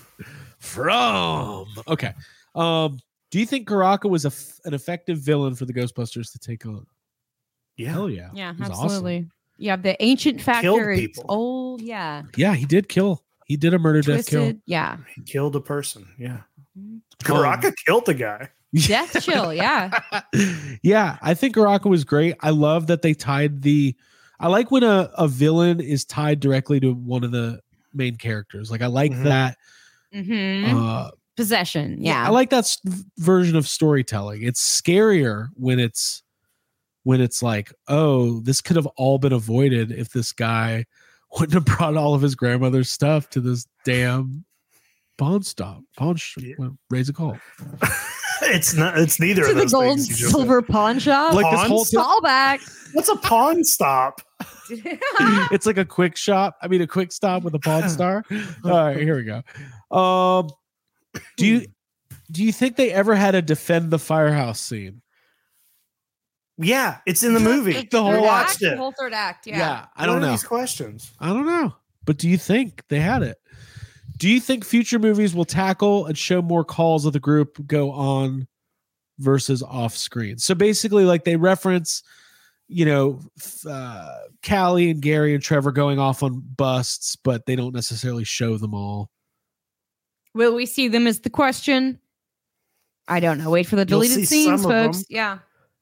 from. Okay. Um, do you think Garaka was a f- an effective villain for the Ghostbusters to take on? Yeah, Hell yeah. Yeah, It was awesome. absolutely. You have the ancient factor. Killed It's people. old. Yeah. Yeah, he did kill. He did a murder death kill. Twisted. Yeah. he killed a person. Yeah, Um, Garaka killed the guy. Death chill. Yeah. Yeah, I think Garaka was great. I love that they tied the. I like when a, a villain is tied directly to one of the main characters. Like I like Mhm. that. Mm-hmm. Uh, Possession. Yeah. I like that s- version of storytelling. It's scarier when it's when it's like, oh, this could have all been avoided if this guy wouldn't have brought all of his grandmother's stuff to this damn pawn stop. Pawn sh- Yeah. well, raise a call. It's not. It's neither to of the those gold things. you just silver pawn shop. Like this Pawn whole Stall back. said. What's a pawn stop? It's like a quick shop. I mean, a quick stop with a pawn star. All right, here we go. Um, do you do you think they ever had a defend the firehouse scene? Yeah, it's in the movie. The I whole Third watched act, it. Whole third act. Yeah. Yeah, I What don't are know. these questions. I don't know. But do you think they had it? Do you think future movies will tackle and show more calls of the group go on versus off screen? So basically, like they reference, you know, f- uh, Callie and Gary and Trevor going off on busts, but they don't necessarily show them all. Will we see them is the question. I don't know. Wait for the You'll deleted see some scenes, of them. folks. Yeah.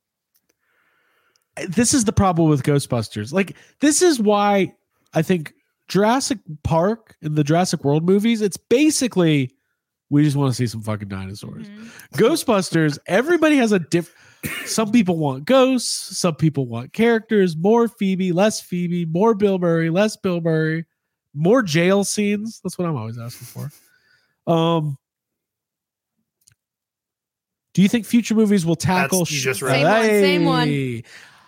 This is the problem with Ghostbusters. Like, this is why I think Jurassic Park and the Jurassic World movies, it's basically we just want to see some fucking dinosaurs. Mhm. Ghostbusters, everybody has a diff. Some people want ghosts, some people want characters, more Phoebe, less Phoebe, more Bill Murray, less Bill Murray, more jail scenes. That's what I'm always asking for. Um, do you think future movies will tackle? That's- you just read Same one, same one. Hey.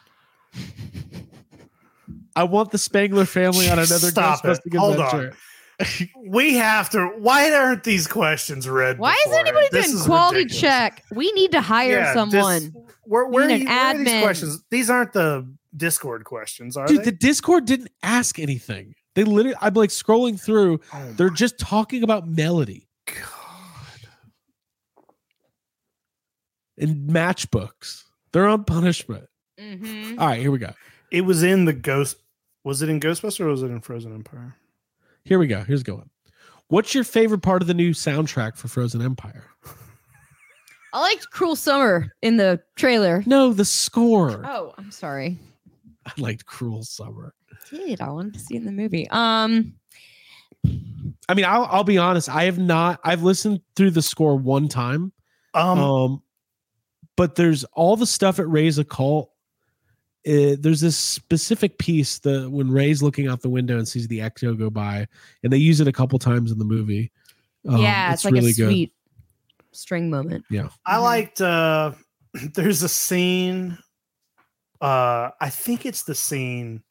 I want the Spangler family on another Stop it. Ghostbusting Hold adventure. We have to. Why aren't these questions read? Why is beforehand? anybody This doing is quality ridiculous. check? We need to hire Yeah, someone. This, where where, need are an you, where are these admin. questions? These aren't the Discord questions, are Dude, they? the Discord didn't ask anything. They literally, I'm like scrolling through. Oh They're my just talking about Melody God. and matchbooks. They're on punishment. Mhm. All right, here we go. It was in the Ghost. Was it in Ghostbusters or was it in Frozen Empire? Here we go. Here's going. What's your favorite part of the new soundtrack for Frozen Empire? I liked Cruel Summer in the trailer. No, the score. Oh, I'm sorry. I liked Cruel Summer. I did. I wanted to see it in the movie. Um, I mean, I'll, I'll be honest. I have not. I've listened through the score one time. Um, Um, but there's all the stuff at Ray's Occult. Uh, there's this specific piece the when Ray's looking out the window and sees the Ecto go by, and they use it a couple times in the movie. Um, yeah, it's, like really a sweet string moment. good. Yeah, I Mhm. liked. Uh, there's a scene. Uh, I think it's the scene.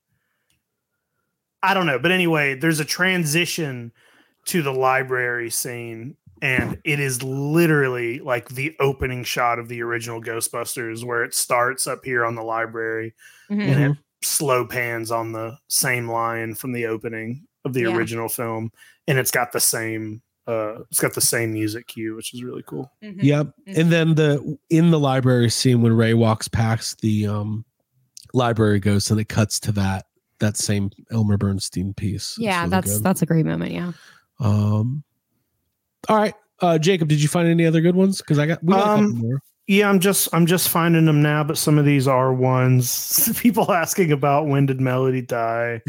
I don't know, but anyway, there's a transition to the library scene and it is literally like the opening shot of the original Ghostbusters, where it starts up here on the library Mhm. and it slow pans on the same line from the opening of the Yeah. original film, and it's got the same uh it's got the same music cue, which is really cool. Mhm. Yep. And then the in the library scene when Ray walks past the um library ghost and it cuts to that that same Elmer Bernstein piece. It's Yeah, really that's good. that's a great moment. Yeah. Um, all right, uh, Jacob, did you find any other good ones? Because I got we got a Um, couple more. Yeah, I'm just I'm just finding them now, but some of these are ones people asking about when did Melody die.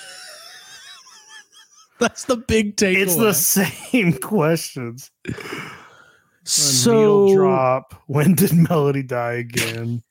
That's the big takeaway. It's the same questions. So Needle drop. When did Melody die again?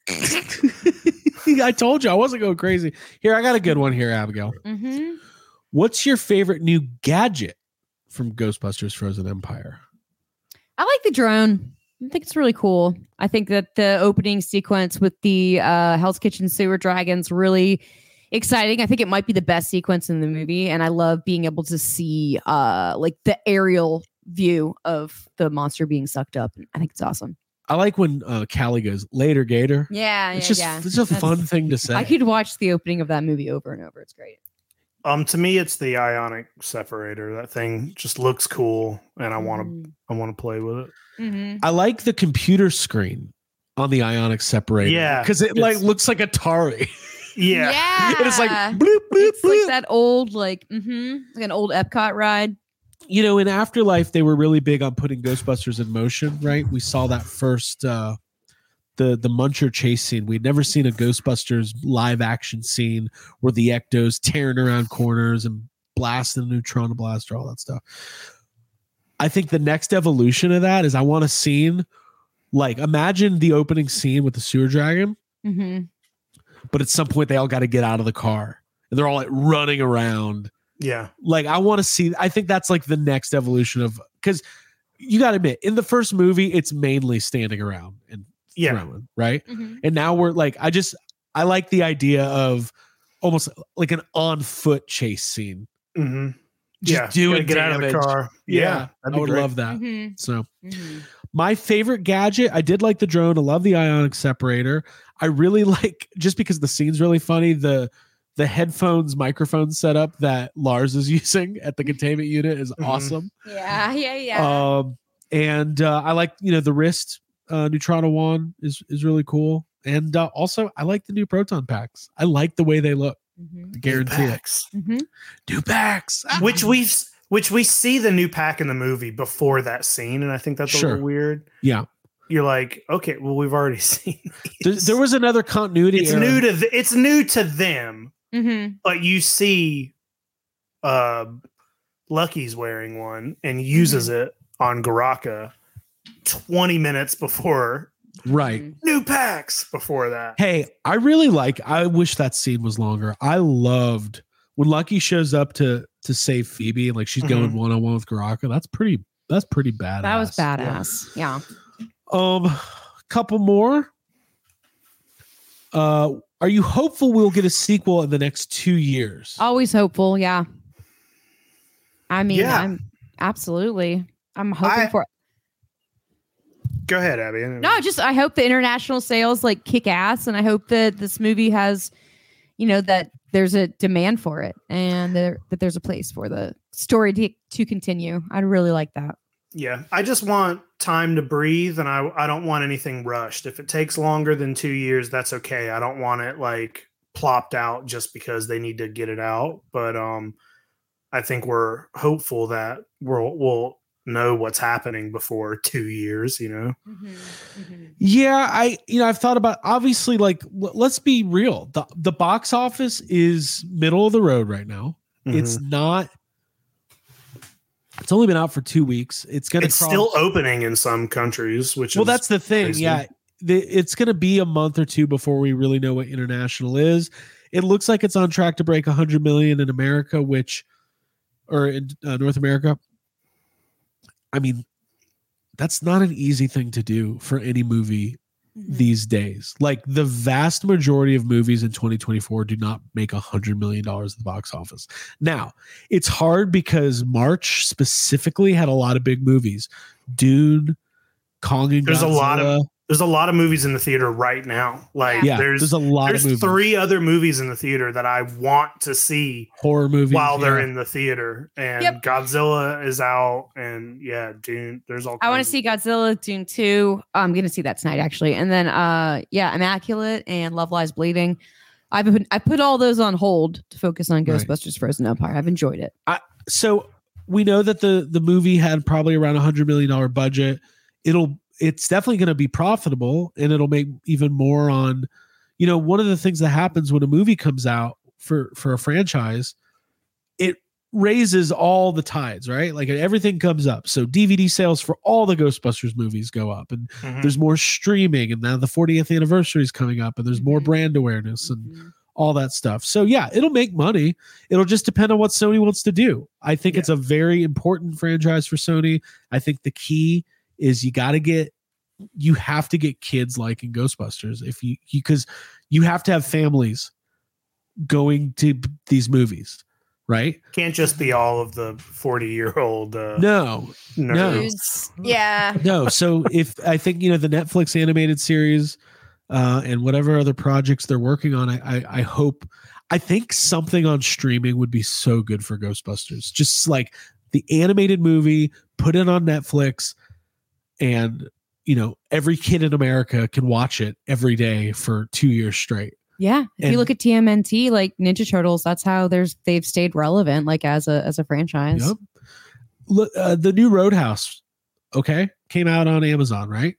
I told you I wasn't going crazy. Here, I got a good one here, Abigail. Mm-hmm. What's your favorite new gadget from Ghostbusters Frozen Empire? I like the drone. I think it's really cool. I think that the opening sequence with the uh, Hell's Kitchen sewer dragons really exciting. I think it might be the best sequence in the movie, and I love being able to see uh, like the aerial view of the monster being sucked up. I think it's awesome. I like when uh, Callie goes, "Later, Gator." Yeah, It's yeah, just yeah. it's a That's- fun thing to say. I could watch the opening of that movie over and over. It's great. Um, to me, it's the ionic separator. That thing just looks cool, and I want to I want to play with it. Mm-hmm. I like the computer screen on the ionic separator. Yeah, because it like it's- looks like Atari. Yeah, Yeah. And it's like bloop, bloop, It's bloop. like that old, like, mm-hmm, like an old Epcot ride. You know, in Afterlife, they were really big on putting Ghostbusters in motion, right? We saw that first, uh, the the Muncher chase scene. We'd never seen a Ghostbusters live action scene where the Ecto's tearing around corners and blasting the neutron blaster, all that stuff. I think the next evolution of that is I want a scene like imagine the opening scene with the sewer dragon, Mm-hmm. but at some point they all got to get out of the car and they're all like running around. yeah, Like I want to see. I think that's like the next evolution of because you got to admit in the first movie it's mainly standing around and yeah. throwing, right? Mm-hmm. And now we're like, I just I like the idea of almost like an on foot chase scene. Mm-hmm. Just Yeah, doing gotta get out of the damage. car. Yeah, Yeah, that'd I be would great. love that. Mm-hmm. So Mm-hmm. my favorite gadget, I did like the drone. I love the ionic separator. I really like just because the scene's really funny. The the headphones microphone setup that Lars is using at the containment unit is Mhm. awesome. Yeah, yeah, yeah. Um, and uh, I like you know the wrist uh, Neutrino wand is is really cool. And uh, also I like the new proton packs. I like the way they look. Mm-hmm. I guarantee it. Packs. Mm-hmm. New packs, Ah. Which we which we see the new pack in the movie before that scene, and I think that's a Sure. little weird. yeah. You're like, okay, well, we've already seen. There, These. there was another continuity. It's error. new to th- it's new to them, Mm-hmm. but you see, uh, Lucky's wearing one and uses it on Garaka twenty minutes before right. Mm-hmm. new packs before that. Hey, I really like. I wish that scene was longer. I loved when Lucky shows up to to save Phoebe and like she's going Mhm. one on one with Garaka. That's pretty. That's pretty badass. That was badass. Yeah. Um, couple more. Uh, are you hopeful we'll get a sequel in the next two years? Always hopeful. Yeah. I mean, Yeah. I'm absolutely. I'm hoping I- for. Go ahead, Abby. No, just I hope the international sales like kick ass, and I hope that this movie has, you know, that there's a demand for it, and there, that there's a place for the story to, to continue. I'd really like that. Yeah, I just want time to breathe, and I I don't want anything rushed. If it takes longer than two years, that's okay. I don't want it like plopped out just because they need to get it out. But um, I think we're hopeful that we'll we'll know what's happening before two years. You know, Yeah, I you know I've thought about obviously like l- let's be real. The the box office is middle of the road right now. It's not. It's only been out for two weeks. It's gonna it's cross, still opening in some countries, which well, is that's the thing. crazy. Yeah, the, it's gonna be a month or two before we really know what international is. It looks like it's on track to break a hundred million in America, which or in uh, North America. I mean, that's not an easy thing to do for any movie these days. Like the vast majority of movies in twenty twenty-four do not make a hundred million dollars at the box office. Now it's hard because March specifically had a lot of big movies. Dune, Kong and There's Godzilla. a lot of There's a lot of movies in the theater right now. Like yeah, there's, there's a lot there's of movies. three other movies in the theater that I want to see horror movies while they're yeah. in the theater. And Yep. Godzilla is out, and yeah, Dune. There's all. I want to kinds of- see Godzilla, Dune two. I'm going to see that tonight, actually. And then, uh, yeah, Immaculate and Love Lies Bleeding. I've been, I put all those on hold to focus on Right. Ghostbusters Frozen Empire. I've enjoyed it. I, so we know that the the movie had probably around a hundred million dollar budget. It'll it's definitely going to be profitable, and it'll make even more on. You know, one of the things that happens when a movie comes out for for a franchise, it raises all the tides, right? Like everything comes up. So D V D sales for all the Ghostbusters movies go up, and Mhm. there's more streaming, and now the fortieth anniversary is coming up, and there's more Mhm. brand awareness and Mhm. all that stuff. So yeah, it'll make money. It'll just depend on what Sony wants to do. I think Yeah. it's a very important franchise for Sony. I think the key is you got to get, you have to get kids liking Ghostbusters if you, because you, you have to have families going to b- these movies, right? Can't just be all of the forty year old uh, No, no. nerds. Yeah. no. So if I think, you know, the Netflix animated series uh, and whatever other projects they're working on, I, I, I hope, I think something on streaming would be so good for Ghostbusters. Just like the animated movie, put it on Netflix, and, you know, every kid in America can watch it every day for two years straight. Yeah. If And- you look at T M N T, like Ninja Turtles, that's how there's they've stayed relevant, like as a as a franchise. Yep. Look, uh, the new Roadhouse, okay, came out on Amazon, right?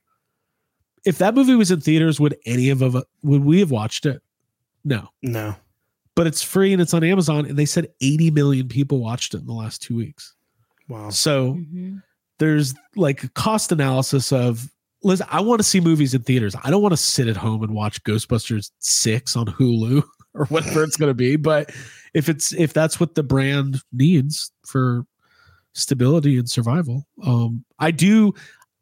If that movie was in theaters, would any of us, would we have watched it? No. No. But it's free and it's on Amazon, and they said eighty million people watched it in the last two weeks. Wow. So Mhm. there's like a cost analysis of, listen, I want to see movies in theaters. I don't want to sit at home and watch Ghostbusters six on Hulu or whatever it's going to be. But if it's, if that's what the brand needs for stability and survival, um, I do.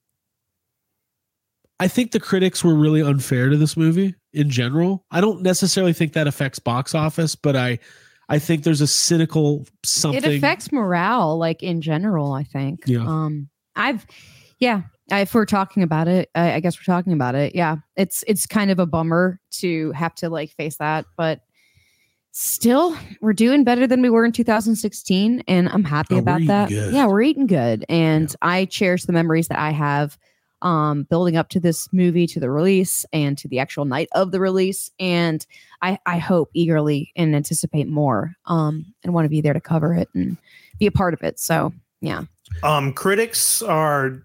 I think the critics were really unfair to this movie in general. I don't necessarily think that affects box office, but I, I think there's a cynical something. It affects morale, like in general, I think. Yeah. Um, I've, yeah. I, if we're talking about it, I, I guess we're talking about it. Yeah. It's, it's kind of a bummer to have to like face that, but still we're doing better than we were in two thousand sixteen. And I'm happy Oh, we're about eating that. good. Yeah. We're eating good. And Yeah. I cherish the memories that I have um building up to this movie, to the release, and to the actual night of the release. And I I hope eagerly and anticipate more um and want to be there to cover it and be a part of it. So yeah. Um, critics are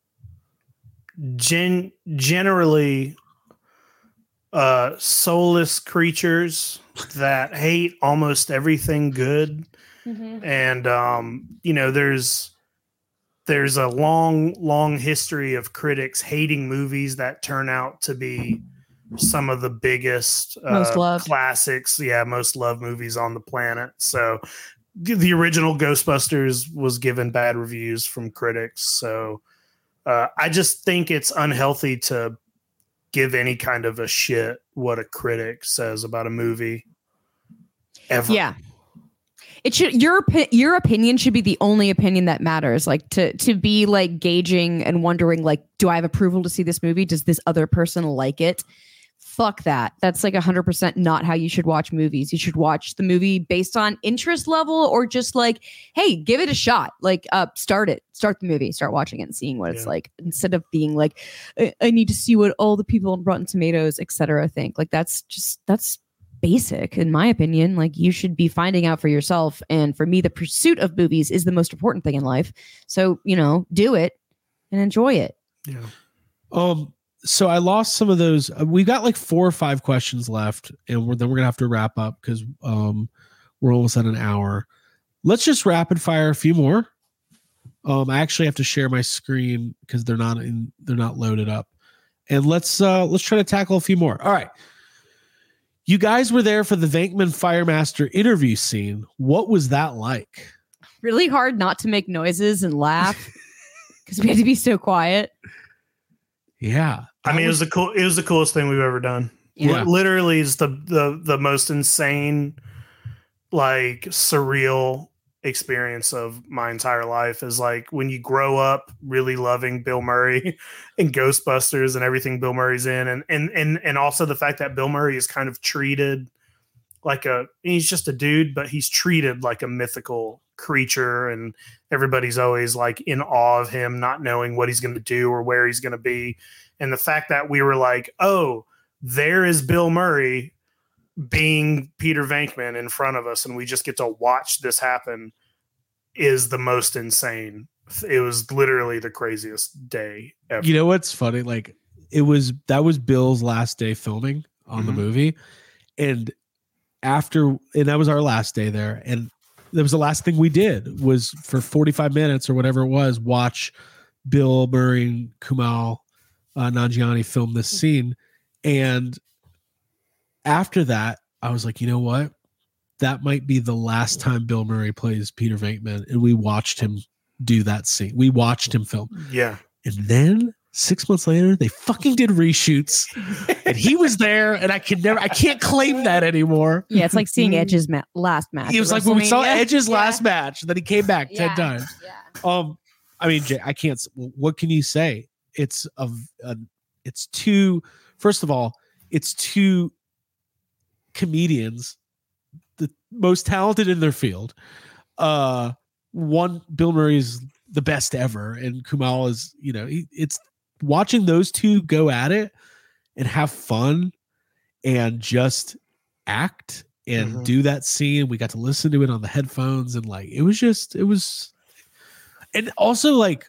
gen- generally uh, soulless creatures that hate almost everything good. And um, you know, there's there's a long, long history of critics hating movies that turn out to be some of the biggest uh, Most loved. classics, yeah, most loved movies on the planet. So the the original Ghostbusters was given bad reviews from critics. So uh, I just think it's unhealthy to give any kind of a shit what a critic says about a movie ever. Yeah. It should your opi- your opinion should be the only opinion that matters. Like to to be like gauging and wondering like, do I have approval to see this movie? Does this other person like it? Fuck that. That's like one hundred percent not how you should watch movies. You should watch the movie based on interest level, or just like, hey, give it a shot. Like, uh, start it, start the movie, start watching it and seeing what it's Yeah. like, instead of being like, I-, I need to see what all the people on Rotten Tomatoes, et cetera, think. Like, that's just that's basic, in my opinion. Like, you should be finding out for yourself. And for me, the pursuit of movies is the most important thing in life. So, you know, do it and enjoy it. Yeah. Um, so I lost some of those. Uh, we've got like four or five questions left, and we're, then we're gonna have to wrap up because um, we're almost at an hour. Let's just rapid fire a few more. Um, I actually have to share my screen because they're not in, they're not loaded up, and let's uh, let's try to tackle a few more. All right, you guys were there for the Venkman Firemaster interview scene. What was that like? Really hard not to make noises and laugh because we had to be so quiet. Yeah. I mean, was, it was the cool. It was the coolest thing we've ever done. Yeah. L- literally, is the the the most insane, like surreal experience of my entire life. Is like when you grow up really loving Bill Murray and Ghostbusters and everything Bill Murray's in, and and and and also the fact that Bill Murray is kind of treated like a he's just a dude, but he's treated like a mythical creature, and everybody's always like in awe of him, not knowing what he's going to do or where he's going to be. And the fact that we were like, oh, there is Bill Murray being Peter Venkman in front of us, and we just get to watch this happen, is the most insane. It was literally the craziest day ever. You know what's funny? Like it was that was Bill's last day filming on mm-hmm. the movie, and after and that was our last day there, and that was the last thing we did was for forty-five minutes or whatever it was, watch Bill Murray and Kumail uh, Nanjiani film this scene. And after that, I was like, you know what? That might be the last time Bill Murray plays Peter Venkman. And we watched him do that scene. We watched him film. Yeah. And then six months later, they fucking did reshoots. And he was there, and I can never, I can't claim that anymore. Yeah, it's like seeing Edge's ma- last match. It was like when we saw Edge's yeah. last match, that he came back yeah. ten times. Yeah. Um, I mean, Jay, I can't. What can you say? It's a, a, it's two. First of all, it's two comedians, the most talented in their field. Uh, one, Bill Murray's the best ever, and Kumail is, you know, he, it's watching those two go at it and have fun and just act and mm-hmm. do that scene. We got to listen to it on the headphones, and like it was just, it was, and also like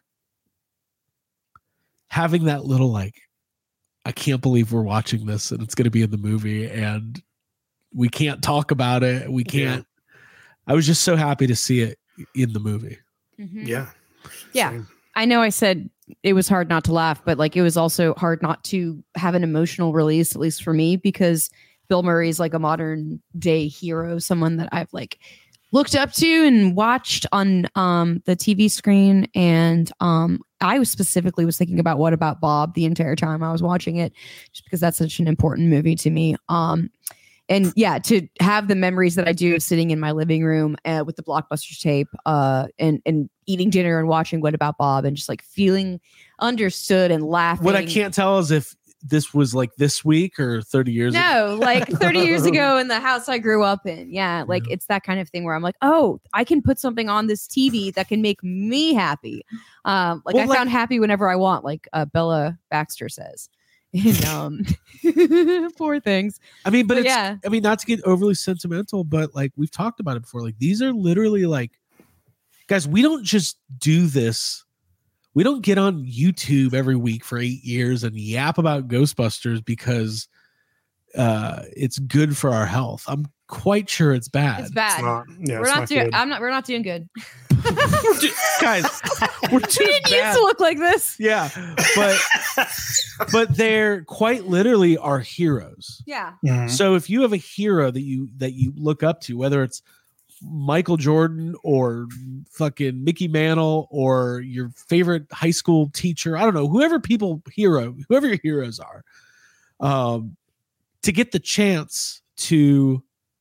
having that little like, I can't believe we're watching this and it's going to be in the movie and we can't talk about it. We can't. Yeah. I was just so happy to see it in the movie. Mm-hmm. Yeah. Yeah. Same. I know I said it was hard not to laugh, but like it was also hard not to have an emotional release, at least for me, because Bill Murray is like a modern day hero, someone that I've like looked up to and watched on um, the T V screen. And um, I was specifically was thinking about What About Bob the entire time I was watching it, just because that's such an important movie to me. Um, and yeah, to have the memories that I do of sitting in my living room uh, with the Blockbuster tape uh, and, and eating dinner and watching What About Bob and just like feeling understood and laughing. What I can't tell is if this was like this week or thirty years no, ago. like thirty years ago in the house I grew up in. Yeah. Like yeah. It's that kind of thing where I'm like, oh, I can put something on this T V that can make me happy. Um, like well, I like, found happy whenever I want, like uh, Bella Baxter says. And, um, poor things. I mean, but, but it's, yeah. I mean, not to get overly sentimental, but like we've talked about it before. Like these are literally like, guys, we don't just do this. We don't get on YouTube every week for eight years and yap about Ghostbusters because uh, it's good for our health. I'm quite sure it's bad. It's bad. It's not, yeah, we're it's not, not doing. I'm not. We're not doing good. Guys, we're too we didn't bad. used to look like this. Yeah, but but they're quite literally our heroes. Yeah. Mm-hmm. So if you have a hero that you that you look up to, whether it's Michael Jordan or fucking Mickey Mantle or your favorite high school teacher, I don't know, whoever people hero, whoever your heroes are, um, to get the chance to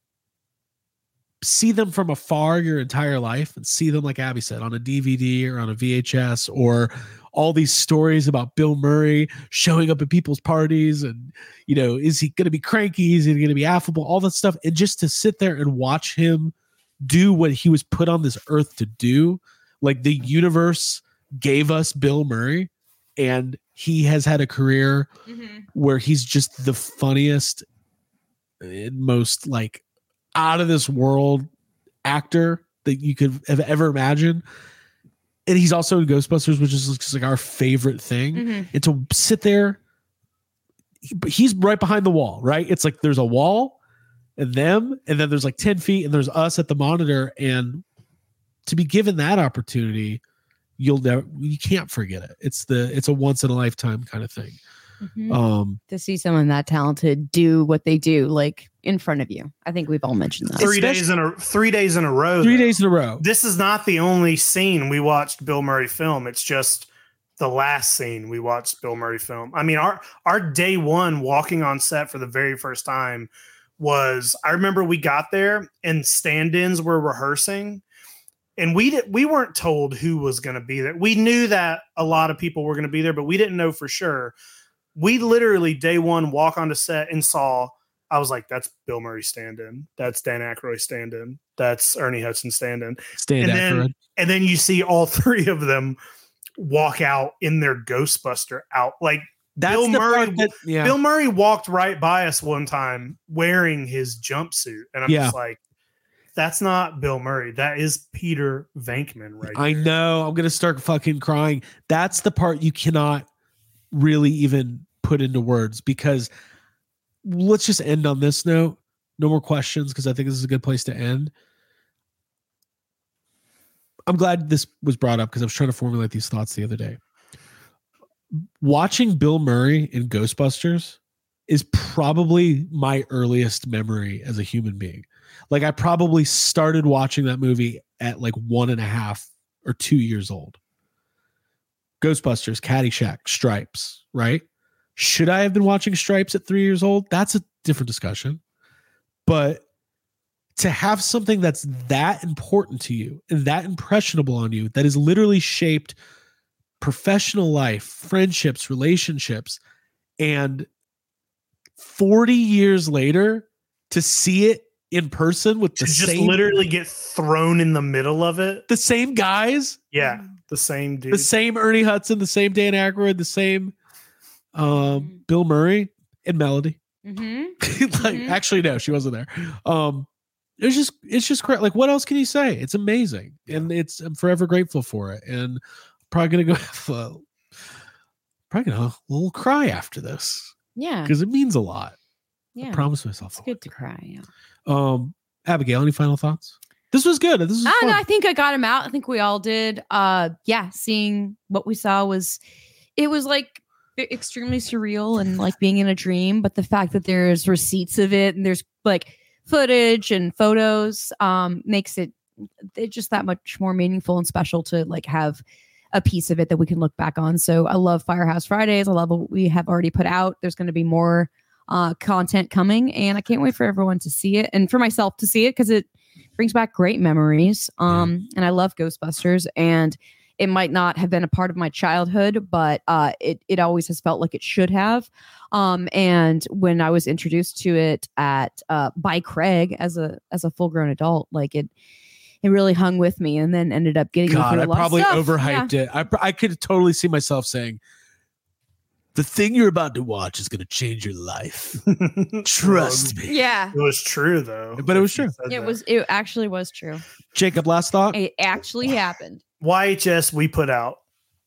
see them from afar your entire life and see them, like Abby said, on a D V D or on a V H S, or all these stories about Bill Murray showing up at people's parties and, you know, is he going to be cranky? Is he going to be affable? All that stuff. And just to sit there and watch him do what he was put on this earth to do. Like the universe gave us Bill Murray, and he has had a career mm-hmm. where he's just the funniest and most like out of this world actor that you could have ever imagined. And he's also in Ghostbusters, which is just like our favorite thing. Mm-hmm. And to sit there, he's right behind the wall, right? It's like there's a wall and them, and then there's like ten feet and there's us at the monitor. And to be given that opportunity, you'll never, you can't forget it. It's the, it's a once in a lifetime kind of thing. Mm-hmm. Um, to see someone that talented do what they do, like in front of you. I think we've all mentioned that. Three Especially, days in a three days in a row. Three though. days in a row. This is not the only scene we watched Bill Murray film. It's just the last scene we watched Bill Murray film. I mean, our our day one walking on set for the very first time was, I remember we got there and stand-ins were rehearsing, and we did, we weren't told who was going to be there. We knew that a lot of people were going to be there, but we didn't know for sure. We literally day one walk onto set and saw, I was like, that's Bill Murray stand-in. That's Dan Aykroyd stand-in. That's Ernie Hudson stand-in. Stand and Aykroyd. then, and then you see all three of them walk out in their Ghostbuster out. Like That's Bill the Murray, part that, yeah. Bill Murray walked right by us one time wearing his jumpsuit. And I'm Yeah. just like, that's not Bill Murray. That is Peter Venkman right I there. know. I'm going to start fucking crying. That's the part you cannot really even put into words, because let's just end on this note. No more questions, because I think this is a good place to end. I'm glad this was brought up because I was trying to formulate these thoughts the other day. Watching Bill Murray in Ghostbusters is probably my earliest memory as a human being. Like, I probably started watching that movie at like one and a half or two years old. Ghostbusters, Caddyshack, Stripes, right? Should I have been watching Stripes at three years old? That's a different discussion. But to have something that's that important to you and that impressionable on you, that has literally shaped professional life, friendships, relationships, and forty years later to see it in person with the To just same, literally get thrown in the middle of it. the same guys, Yeah. The same dude. the same Ernie Hudson, the same Dan Aykroyd, the same um, Bill Murray and Melody. Mm-hmm. like, Mhm. actually, no, she wasn't there. Um, it's just, it's just correct. Like, what else can you say? It's amazing, and it's I'm forever grateful for it. And probably gonna go have a, probably gonna have a little cry after this Yeah. because it means a lot. Yeah. I promise myself. It's I good would. to cry. Yeah. Um, Abigail, any final thoughts? This was good. This was I fun. don't know. I think I got him out. I think we all did. Uh, yeah. Seeing what we saw was, it was like e- extremely surreal and like being in a dream. But the fact that there's receipts of it and there's like footage and photos, um, makes it, it just that much more meaningful and special to like have a piece of it that we can look back on. So I love Firehouse Fridays. I love what we have already put out. There's going to be more uh, content coming, and I can't wait for everyone to see it and for myself to see it because it brings back great memories. Um, and I love Ghostbusters, and it might not have been a part of my childhood, but uh, it it always has felt like it should have. Um, and when I was introduced to it at uh, by Craig as a as a full grown adult, like it it really hung with me, and then ended up getting me God, through a I lot of probably stuff. overhyped it. I pr- I could totally see myself saying, "The thing you're about to watch is going to change your life. Trust me." Yeah, It was true though. But it was If you true. said it that. was. It actually was true. Jacob, last thought. It actually happened. Y H S we put out.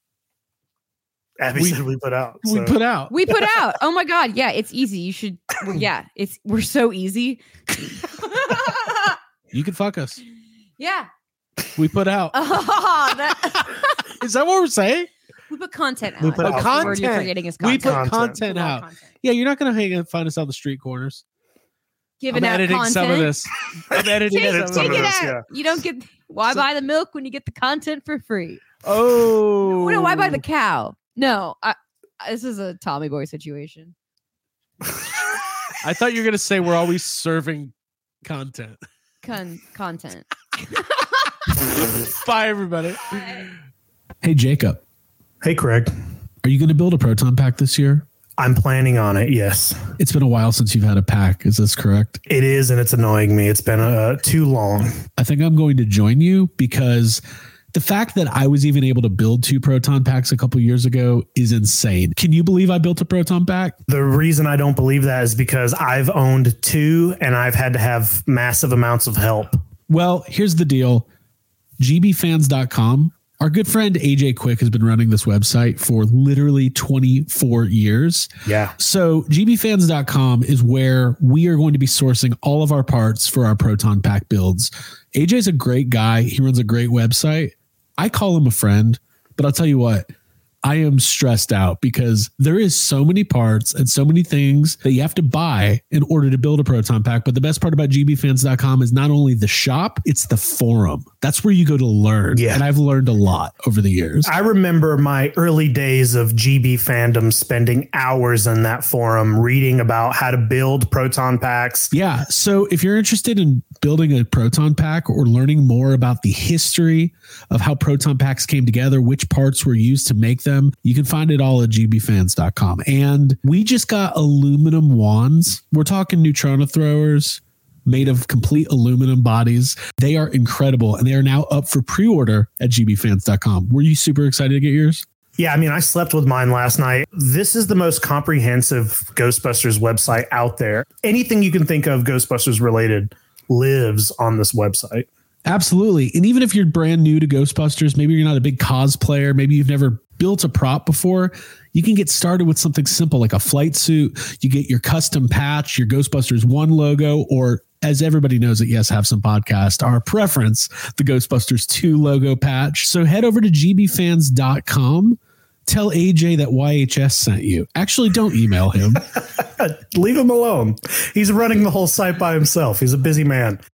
Abby We- said we put out. We so- put out. We put out. Oh my god, yeah, it's easy. You should. well, Yeah, it's we're so easy. You can fuck us. Yeah. We put out. Oh, that, Is that what we're saying? we put content out. We put That's out the word you're content. forgetting is We content. put Content. content Put out out. content. Yeah, you're not going to hang and find us on the street corners. Giving I'm out editing content. some of this. I'm editing Take, some some of take of it this. this, out. You don't get. Why So- buy the milk when you get the content for free? Oh. No, why buy the cow? No, I, I- this is a Tommy Boy situation. I thought you were going to say we're always serving content. Con- content. Bye, everybody. Hey, Jacob, Hey Craig. are you going to build a proton pack this year? I'm planning on it, yes. It's been a while since you've had a pack. Is this correct? It is, and it's annoying me. It's been uh, too long. I think I'm going to join you because the fact that I was even able to build two proton packs a couple years ago is insane. Can you believe I built a proton pack? The reason I don't believe that is because I've owned two and I've had to have massive amounts of help. Well, here's the deal. G B fans dot com. Our good friend A J Quick has been running this website for literally twenty-four years. Yeah. So G B fans dot com is where we are going to be sourcing all of our parts for our proton pack builds. A J's a great guy. He runs a great website. I call him a friend, but I'll tell you what, I am stressed out because there is so many parts and so many things that you have to buy in order to build a proton pack. But the best part about G B fans dot com is not only the shop, it's the forum. That's where you go to learn. Yeah. And I've learned a lot over the years. I remember my early days of G B fandom spending hours in that forum reading about how to build proton packs. Yeah. So if you're interested in building a proton pack or learning more about the history of how proton packs came together, which parts were used to make them, you can find it all at G B fans dot com. And we just got aluminum wands. We're talking neutrino throwers made of complete aluminum bodies. They are incredible, and they are now up for pre-order at G B fans dot com. Were you super excited to get yours? Yeah, I mean, I slept with mine last night. This is the most comprehensive Ghostbusters website out there. Anything you can think of Ghostbusters related lives on this website. Absolutely. And even if you're brand new to Ghostbusters, maybe you're not a big cosplayer, maybe you've never built a prop before, you can get started with something simple like a flight suit. You get your custom patch, your Ghostbusters One logo, or as everybody knows at Yes Have Some Podcast, our preference, the Ghostbusters two logo patch. So head over to G B fans dot com. Tell A J that Y H S sent you. Actually, don't email him. Leave him alone. He's running the whole site by himself. He's a busy man.